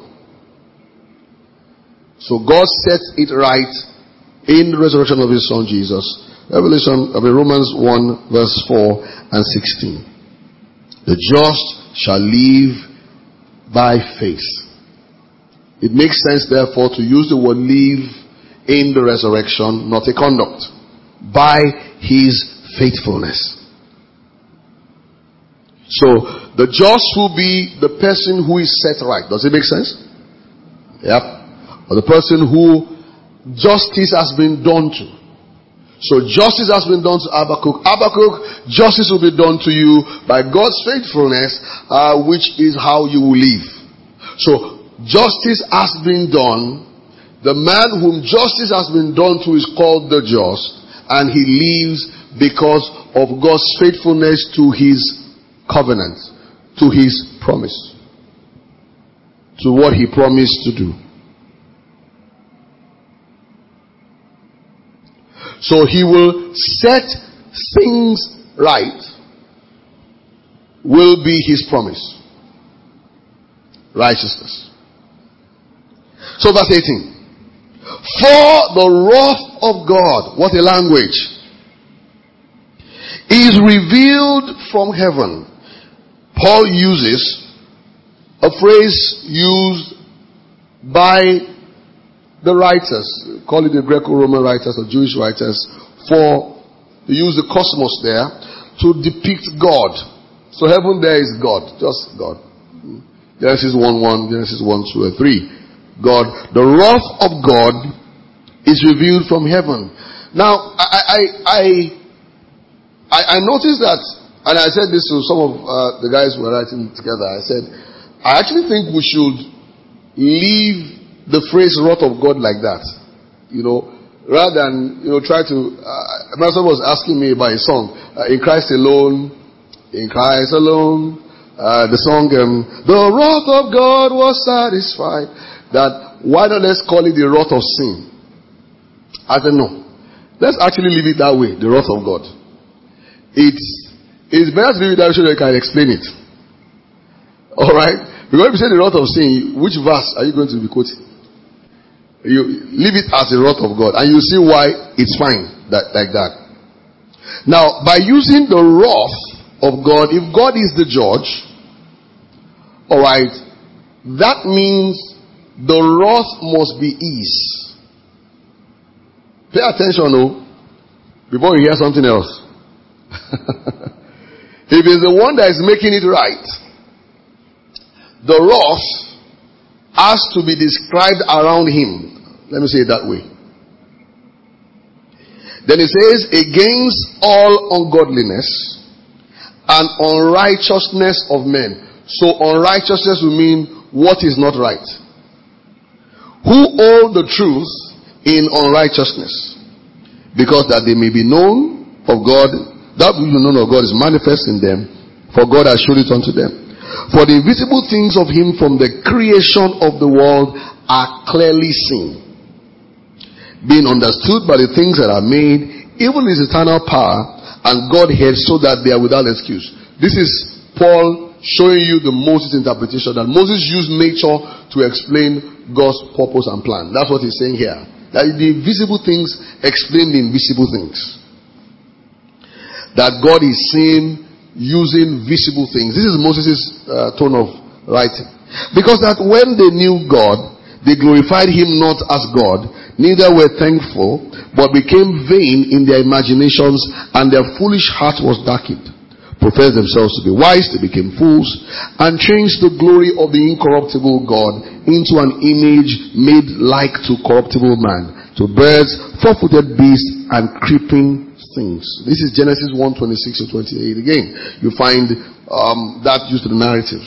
So God sets it right in the resurrection of His Son Jesus. Romans 1 verse 4 and 16. The just shall live by faith. It makes sense therefore to use the word live in the resurrection, not a conduct. By His faithfulness. So, the just will be the person who is set right. Does it make sense? Yep. Or the person who justice has been done to. So justice has been done to Habakkuk. Habakkuk, justice will be done to you by God's faithfulness, which is how you will live. So, justice has been done. The man whom justice has been done to is called the just, and he lives because of God's faithfulness to His covenant, to His promise, to what He promised to do. So He will set things right, will be His promise. Righteousness. So verse 18. For the wrath of God, what a language, is revealed from heaven. Paul uses a phrase used by the writers, call it the Greco-Roman writers or Jewish writers, for, they use the cosmos there to depict God. So heaven there is God, just God. Genesis 1:1, Genesis 1:2 and 3. God, the wrath of God is revealed from heaven. Now, I noticed that, and I said this to some of the guys who were writing together. I said, I actually think we should leave the phrase wrath of God like that. Rather than, try to, my son was asking me about a song, In Christ Alone, In Christ Alone, the song, the wrath of God was satisfied. That, why not let's call it the wrath of sin? I said, no. Let's actually leave it that way, the wrath of God. It's better to leave it that way so that you can explain it. Alright? Because if you say the wrath of sin, which verse are you going to be quoting? You leave it as the wrath of God, and you see why it's fine like that. Now, by using the wrath of God, if God is the judge, alright, that means the wrath must be eased. Pay attention, before you hear something else. If it's the one that is making it right, the wrath has to be described around him. Let me say it that way. Then it says, against all ungodliness and unrighteousness of men. So unrighteousness will mean what is not right. Who hold the truth in unrighteousness, because that they may be known of God, that which be known of God is manifest in them, for God has showed it unto them. For the invisible things of him from the creation of the world are clearly seen, being understood by the things that are made, even his eternal power and Godhead, so that they are without excuse. This is Paul showing you the Moses interpretation, that Moses used nature to explain God's purpose and plan. That's what he's saying here. That the invisible things explain the invisible things. That God is seen using visible things. This is Moses' tone of writing. Because that when they knew God, they glorified him not as God, neither were thankful, but became vain in their imaginations, and their foolish heart was darkened. Professed themselves to be wise, they became fools, and changed the glory of the incorruptible God into an image made like to corruptible man, to birds, four-footed beasts, and creeping things. This is Genesis 1:26-28. Again, you find that used in the narrative.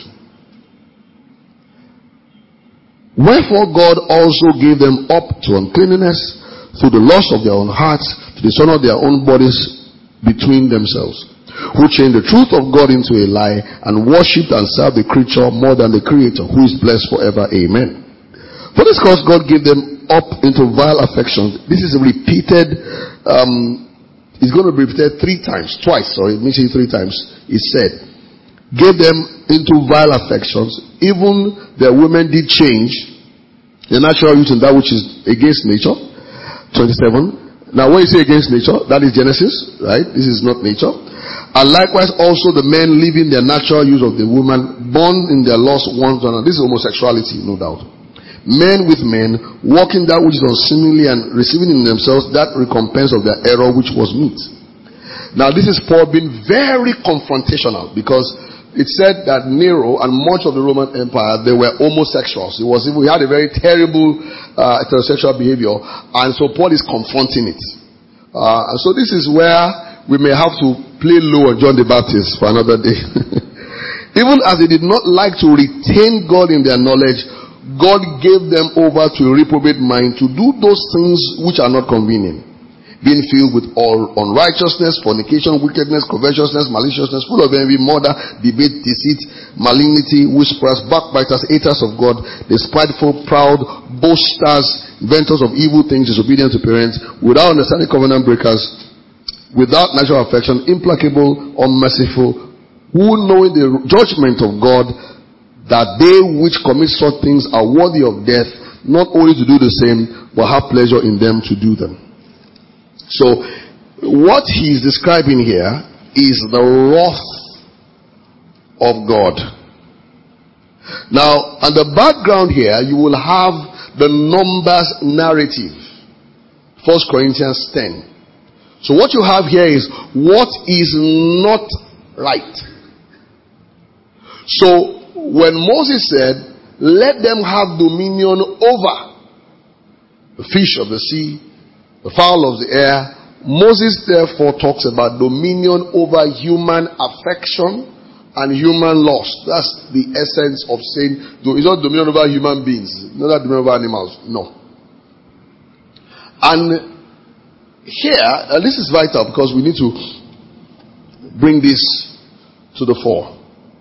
Wherefore God also gave them up to uncleanness through the lust of their own hearts, to dishonor their own bodies between themselves, who changed the truth of God into a lie, and worshipped and served the creature more than the Creator, who is blessed forever. Amen. For this cause God gave them up into vile affections. This is repeated. It's going to be repeated twice. It means it 3 times. It said, gave them into vile affections. Even their women did change the natural use in that which is against nature. 27. Now when you say against nature, that is Genesis, right? This is not nature. And likewise also the men living their natural use of the woman, born in their lust one to another. This is homosexuality, no doubt. Men with men, walking that which is unseemly, and receiving in themselves that recompense of their error which was meet. Now this is Paul being very confrontational, because it said that Nero and much of the Roman Empire, they were homosexuals. We had a very terrible heterosexual behavior, and so Paul is confronting it. So this is where we may have to play low on John the Baptist for another day. Even as they did not like to retain God in their knowledge, God gave them over to a reprobate mind to do those things which are not convenient, being filled with all unrighteousness, fornication, wickedness, covetousness, maliciousness, full of envy, murder, debate, deceit, malignity, whisperers, backbiters, haters of God, despiteful, proud, boasters, inventors of evil things, disobedient to parents, without understanding, covenant breakers, without natural affection, implacable, unmerciful, who knowing the judgment of God, that they which commit such things are worthy of death, not only to do the same, but have pleasure in them to do them. So, what he is describing here is the wrath of God. Now, on the background here, you will have the Numbers narrative. 1 Corinthians 10. So what you have here is what is not right. So when Moses said, let them have dominion over the fish of the sea, the fowl of the air, Moses therefore talks about dominion over human affection and human lust. That's the essence of saying, it's not dominion over human beings, not dominion over animals. No. And here, this is vital because we need to bring this to the fore.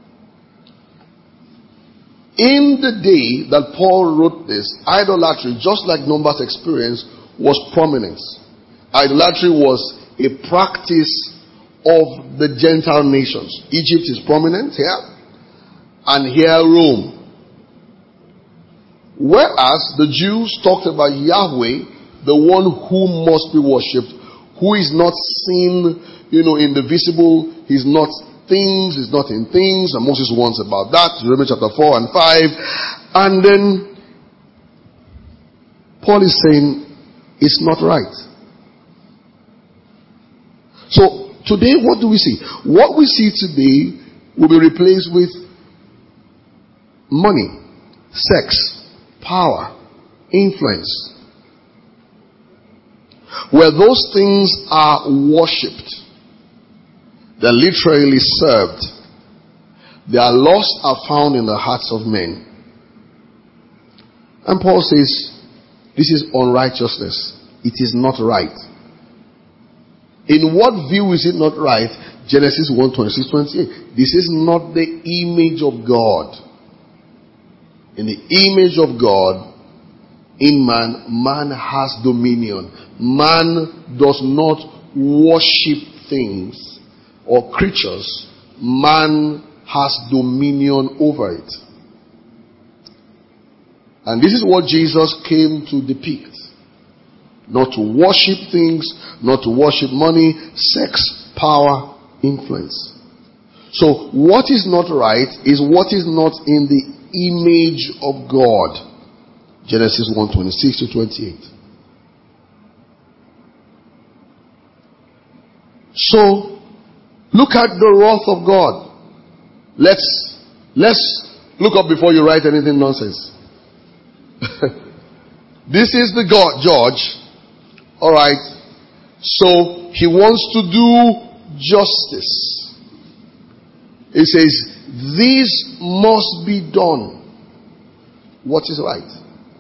In the day that Paul wrote this, idolatry, just like Numbers' experience, was prominent. Idolatry was a practice of the Gentile nations. Egypt is prominent here, and here Rome. Whereas the Jews talked about Yahweh, the one who must be worshipped, who is not seen, in the visible, he's not things, is not in things, and Moses warns about that, Romans chapter 4 and 5. And then Paul is saying it's not right. So today, what do we see? What we see today will be replaced with money, sex, power, influence. Where those things are worshipped, they're literally served. Their lusts are found in the hearts of men. And Paul says, this is unrighteousness. It is not right. In what view is it not right? Genesis 1:26-28. This is not the image of God. In the image of God, in man, man has dominion. Man does not worship things or creatures. Man has dominion over it. And this is what Jesus came to depict. Not to worship things, not to worship money, sex, power, influence. So what is not right is what is not in the image of God. Genesis 1:26-28. So look at the wrath of God. Let's look up before you write anything nonsense. This is the God, George. Alright. So he wants to do justice. He says, this must be done. What is right?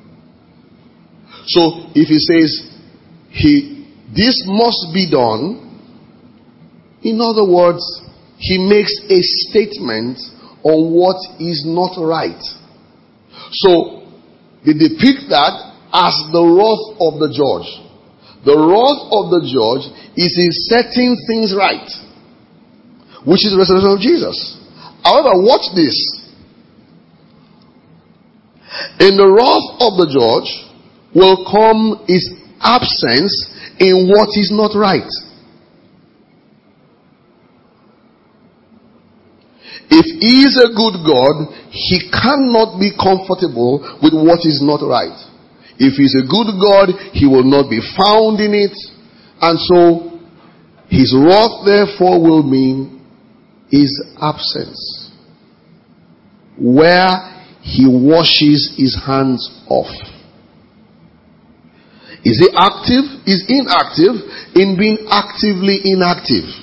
So if he says, this must be done, in other words, he makes a statement on what is not right. So they depict that as the wrath of the judge. The wrath of the judge is in setting things right, which is the resurrection of Jesus. However, watch this. In the wrath of the judge will come his absence in what is not right. If he is a good God, he cannot be comfortable with what is not right. If he is a good God, he will not be found in it. And so, his wrath therefore will mean his absence, where he washes his hands off. Is he active? Is inactive in being actively inactive.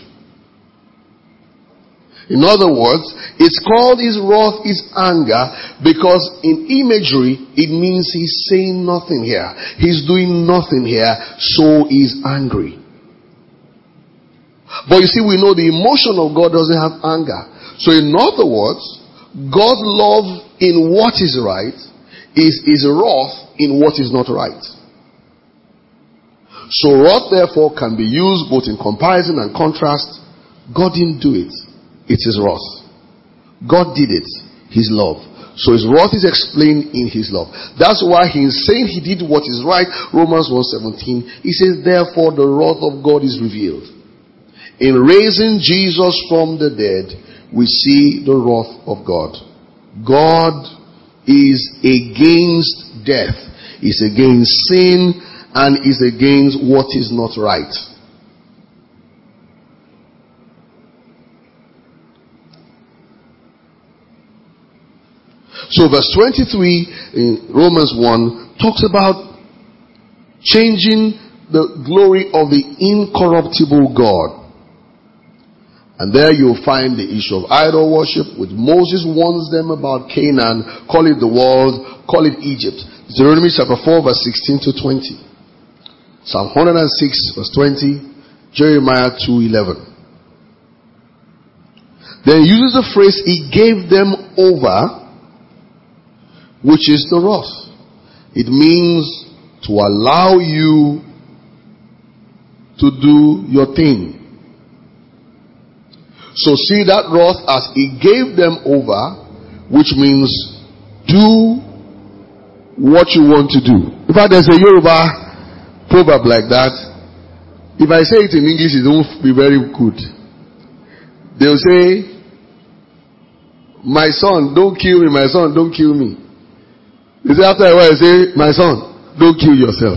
In other words, it's called his wrath, his anger, because in imagery, it means he's saying nothing here. He's doing nothing here, so he's angry. But you see, we know the emotion of God doesn't have anger. So in other words, God's love in what is right is his wrath in what is not right. So wrath therefore can be used both in comparison and contrast. God didn't do it. It's his wrath. God did it. His love. So his wrath is explained in his love. That's why he is saying he did what is right. Romans 1:17. He says, therefore the wrath of God is revealed. In raising Jesus from the dead, we see the wrath of God. God is against death. Is against sin and is against what is not right. So verse 23 in Romans 1 talks about changing the glory of the incorruptible God. And there you'll find the issue of idol worship, which Moses warns them about Canaan, call it the world, call it Egypt. Deuteronomy chapter 4 verse 16 to 20. Psalm 106 verse 20. Jeremiah 2:11. Then he uses the phrase, he gave them over, which is the wrath. It means to allow you to do your thing. So see that wrath as he gave them over, which means do what you want to do. In fact, there's a Yoruba proverb like that. If I say it in English, it won't be very good. They'll say, my son, don't kill me, my son, don't kill me. You say after a while, you say, my son, don't kill yourself.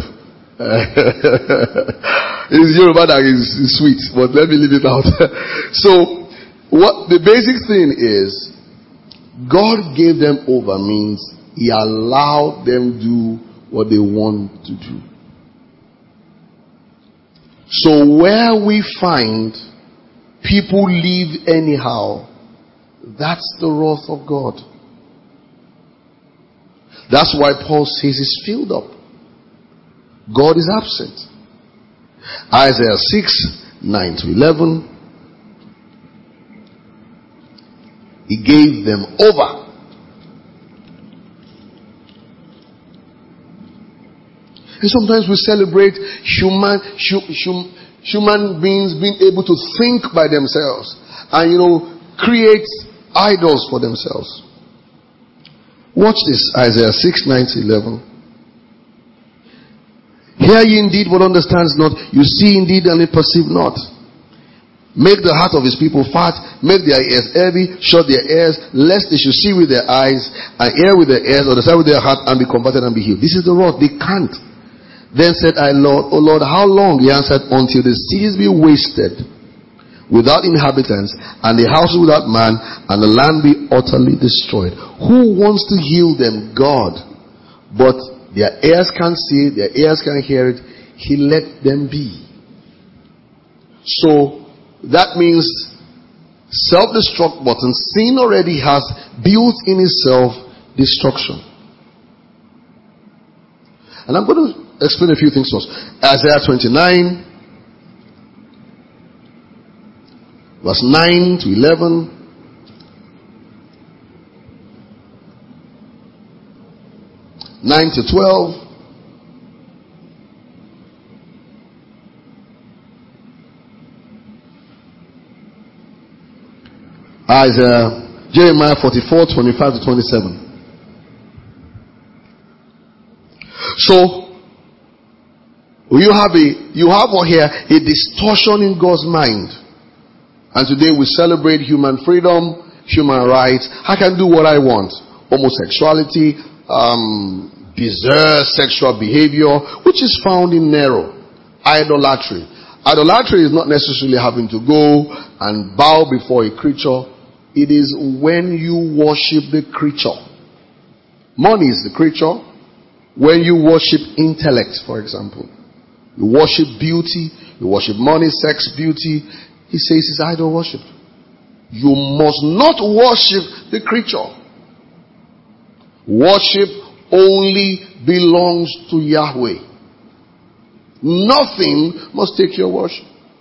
It's Yoruba that is sweet, but let me leave it out. So, what the basic thing is, God gave them over means he allowed them do what they want to do. So where we find people live anyhow, that's the wrath of God. That's why Paul says it's filled up. God is absent. Isaiah 6, 9 to 11. He gave them over. And sometimes we celebrate human beings being able to think by themselves and, create idols for themselves. Watch this, Isaiah 6, 9 to 11. Hear ye indeed, but understands not. You see indeed, and they perceive not. Make the heart of his people fat, make their ears heavy, shut their ears, lest they should see with their eyes, and hear with their ears, or decide with their heart, and be converted and be healed. This is the wrath. They can't. Then said I, Lord, O Lord, how long? He answered, until the cities be wasted, without inhabitants, and the houses without man, and the land be utterly destroyed. Who wants to heal them? God. But their ears can't see it, their ears can't hear it. He let them be. So, that means self-destruct button. Sin already has built in itself destruction. And I'm going to explain a few things to us. Isaiah 29, verse 9 to 11. Nine to 12. Jeremiah 44, 25 to 27. So, you have here a distortion in God's mind. And today we celebrate human freedom, human rights. I can do what I want. Homosexuality, bizarre sexual behavior, which is found in Nero. Idolatry. Idolatry is not necessarily having to go and bow before a creature. It is when you worship the creature. Money is the creature. When you worship intellect, for example. You worship beauty. You worship money, sex, beauty. He says it's idol worship. You must not worship the creature. Worship only belongs to Yahweh. Nothing must take your worship.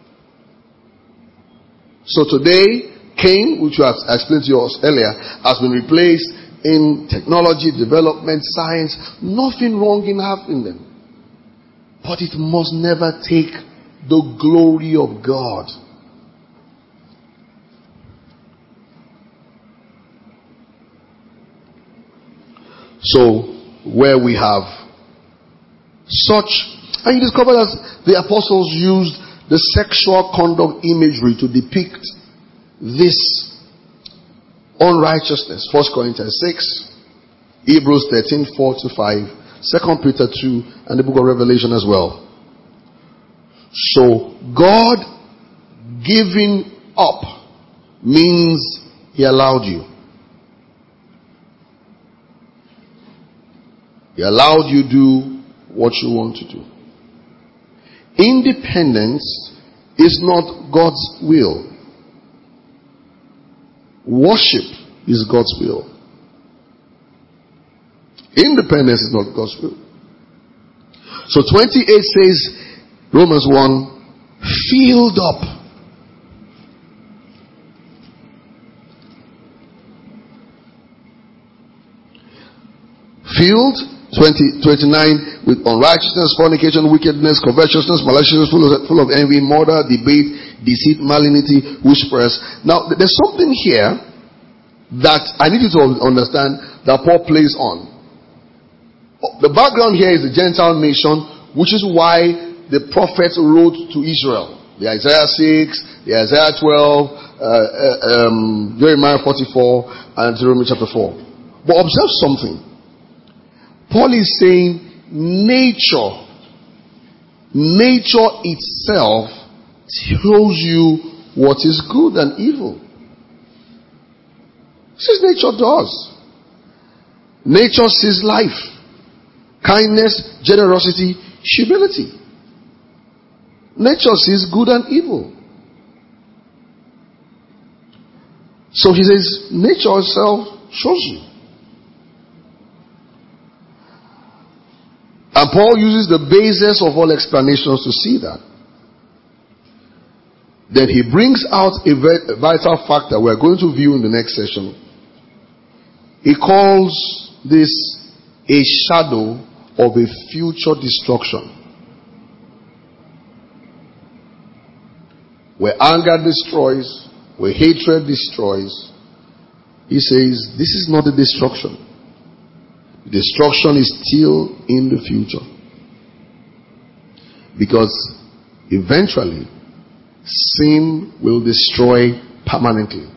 So today, Cain, which I explained to you earlier, has been replaced in technology, development, science. Nothing wrong in having them. But it must never take the glory of God. So, where we have such, and you discover that the apostles used the sexual conduct imagery to depict this unrighteousness. 1 Corinthians 6, Hebrews 13, 4 to 5, 2 Peter 2, and the book of Revelation as well. So, God giving up means he allowed you. He allowed you do what you want to do. Independence is not God's will. Worship is God's will. Independence is not God's will. So 28 says, Romans 1, filled up. Filled, 29, with unrighteousness, fornication, wickedness, covetousness, maliciousness, full of envy, murder, debate, deceit, malignity, whisperers. Now, there's something here that I need you to understand that Paul plays on. The background here is the Gentile nation, which is why the prophets wrote to Israel. The Isaiah 6, the Isaiah 12, Jeremiah 44, and Deuteronomy chapter 4. But observe something. Paul is saying nature itself tells you what is good and evil. This is nature does. Nature sees life, kindness, generosity, humility. Nature sees good and evil. So he says nature itself shows you. And Paul uses the basis of all explanations to see that. Then he brings out a vital fact that we're going to view in the next session. He calls this a shadow of a future destruction. Where anger destroys, where hatred destroys, he says this is not a destruction. Destruction is still in the future. Because eventually, sin will destroy permanently.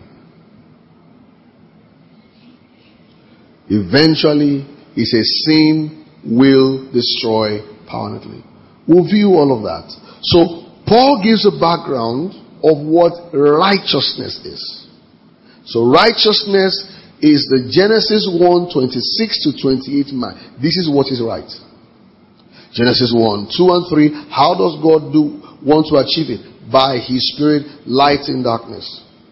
Eventually, he says sin will destroy permanently. We'll view all of that. So, Paul gives a background of what righteousness is. So, righteousness is the Genesis 1, 26 to 28 man. This is what is right. Genesis 1, 2 and 3. How does God want to achieve it? By His Spirit, light in darkness.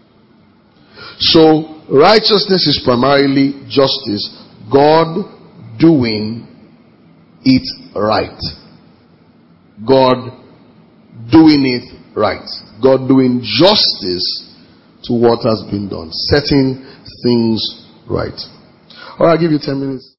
So, righteousness is primarily justice. God doing it right. God doing it right. God doing justice to what has been done. Setting things right. All right, I'll give you 10 minutes.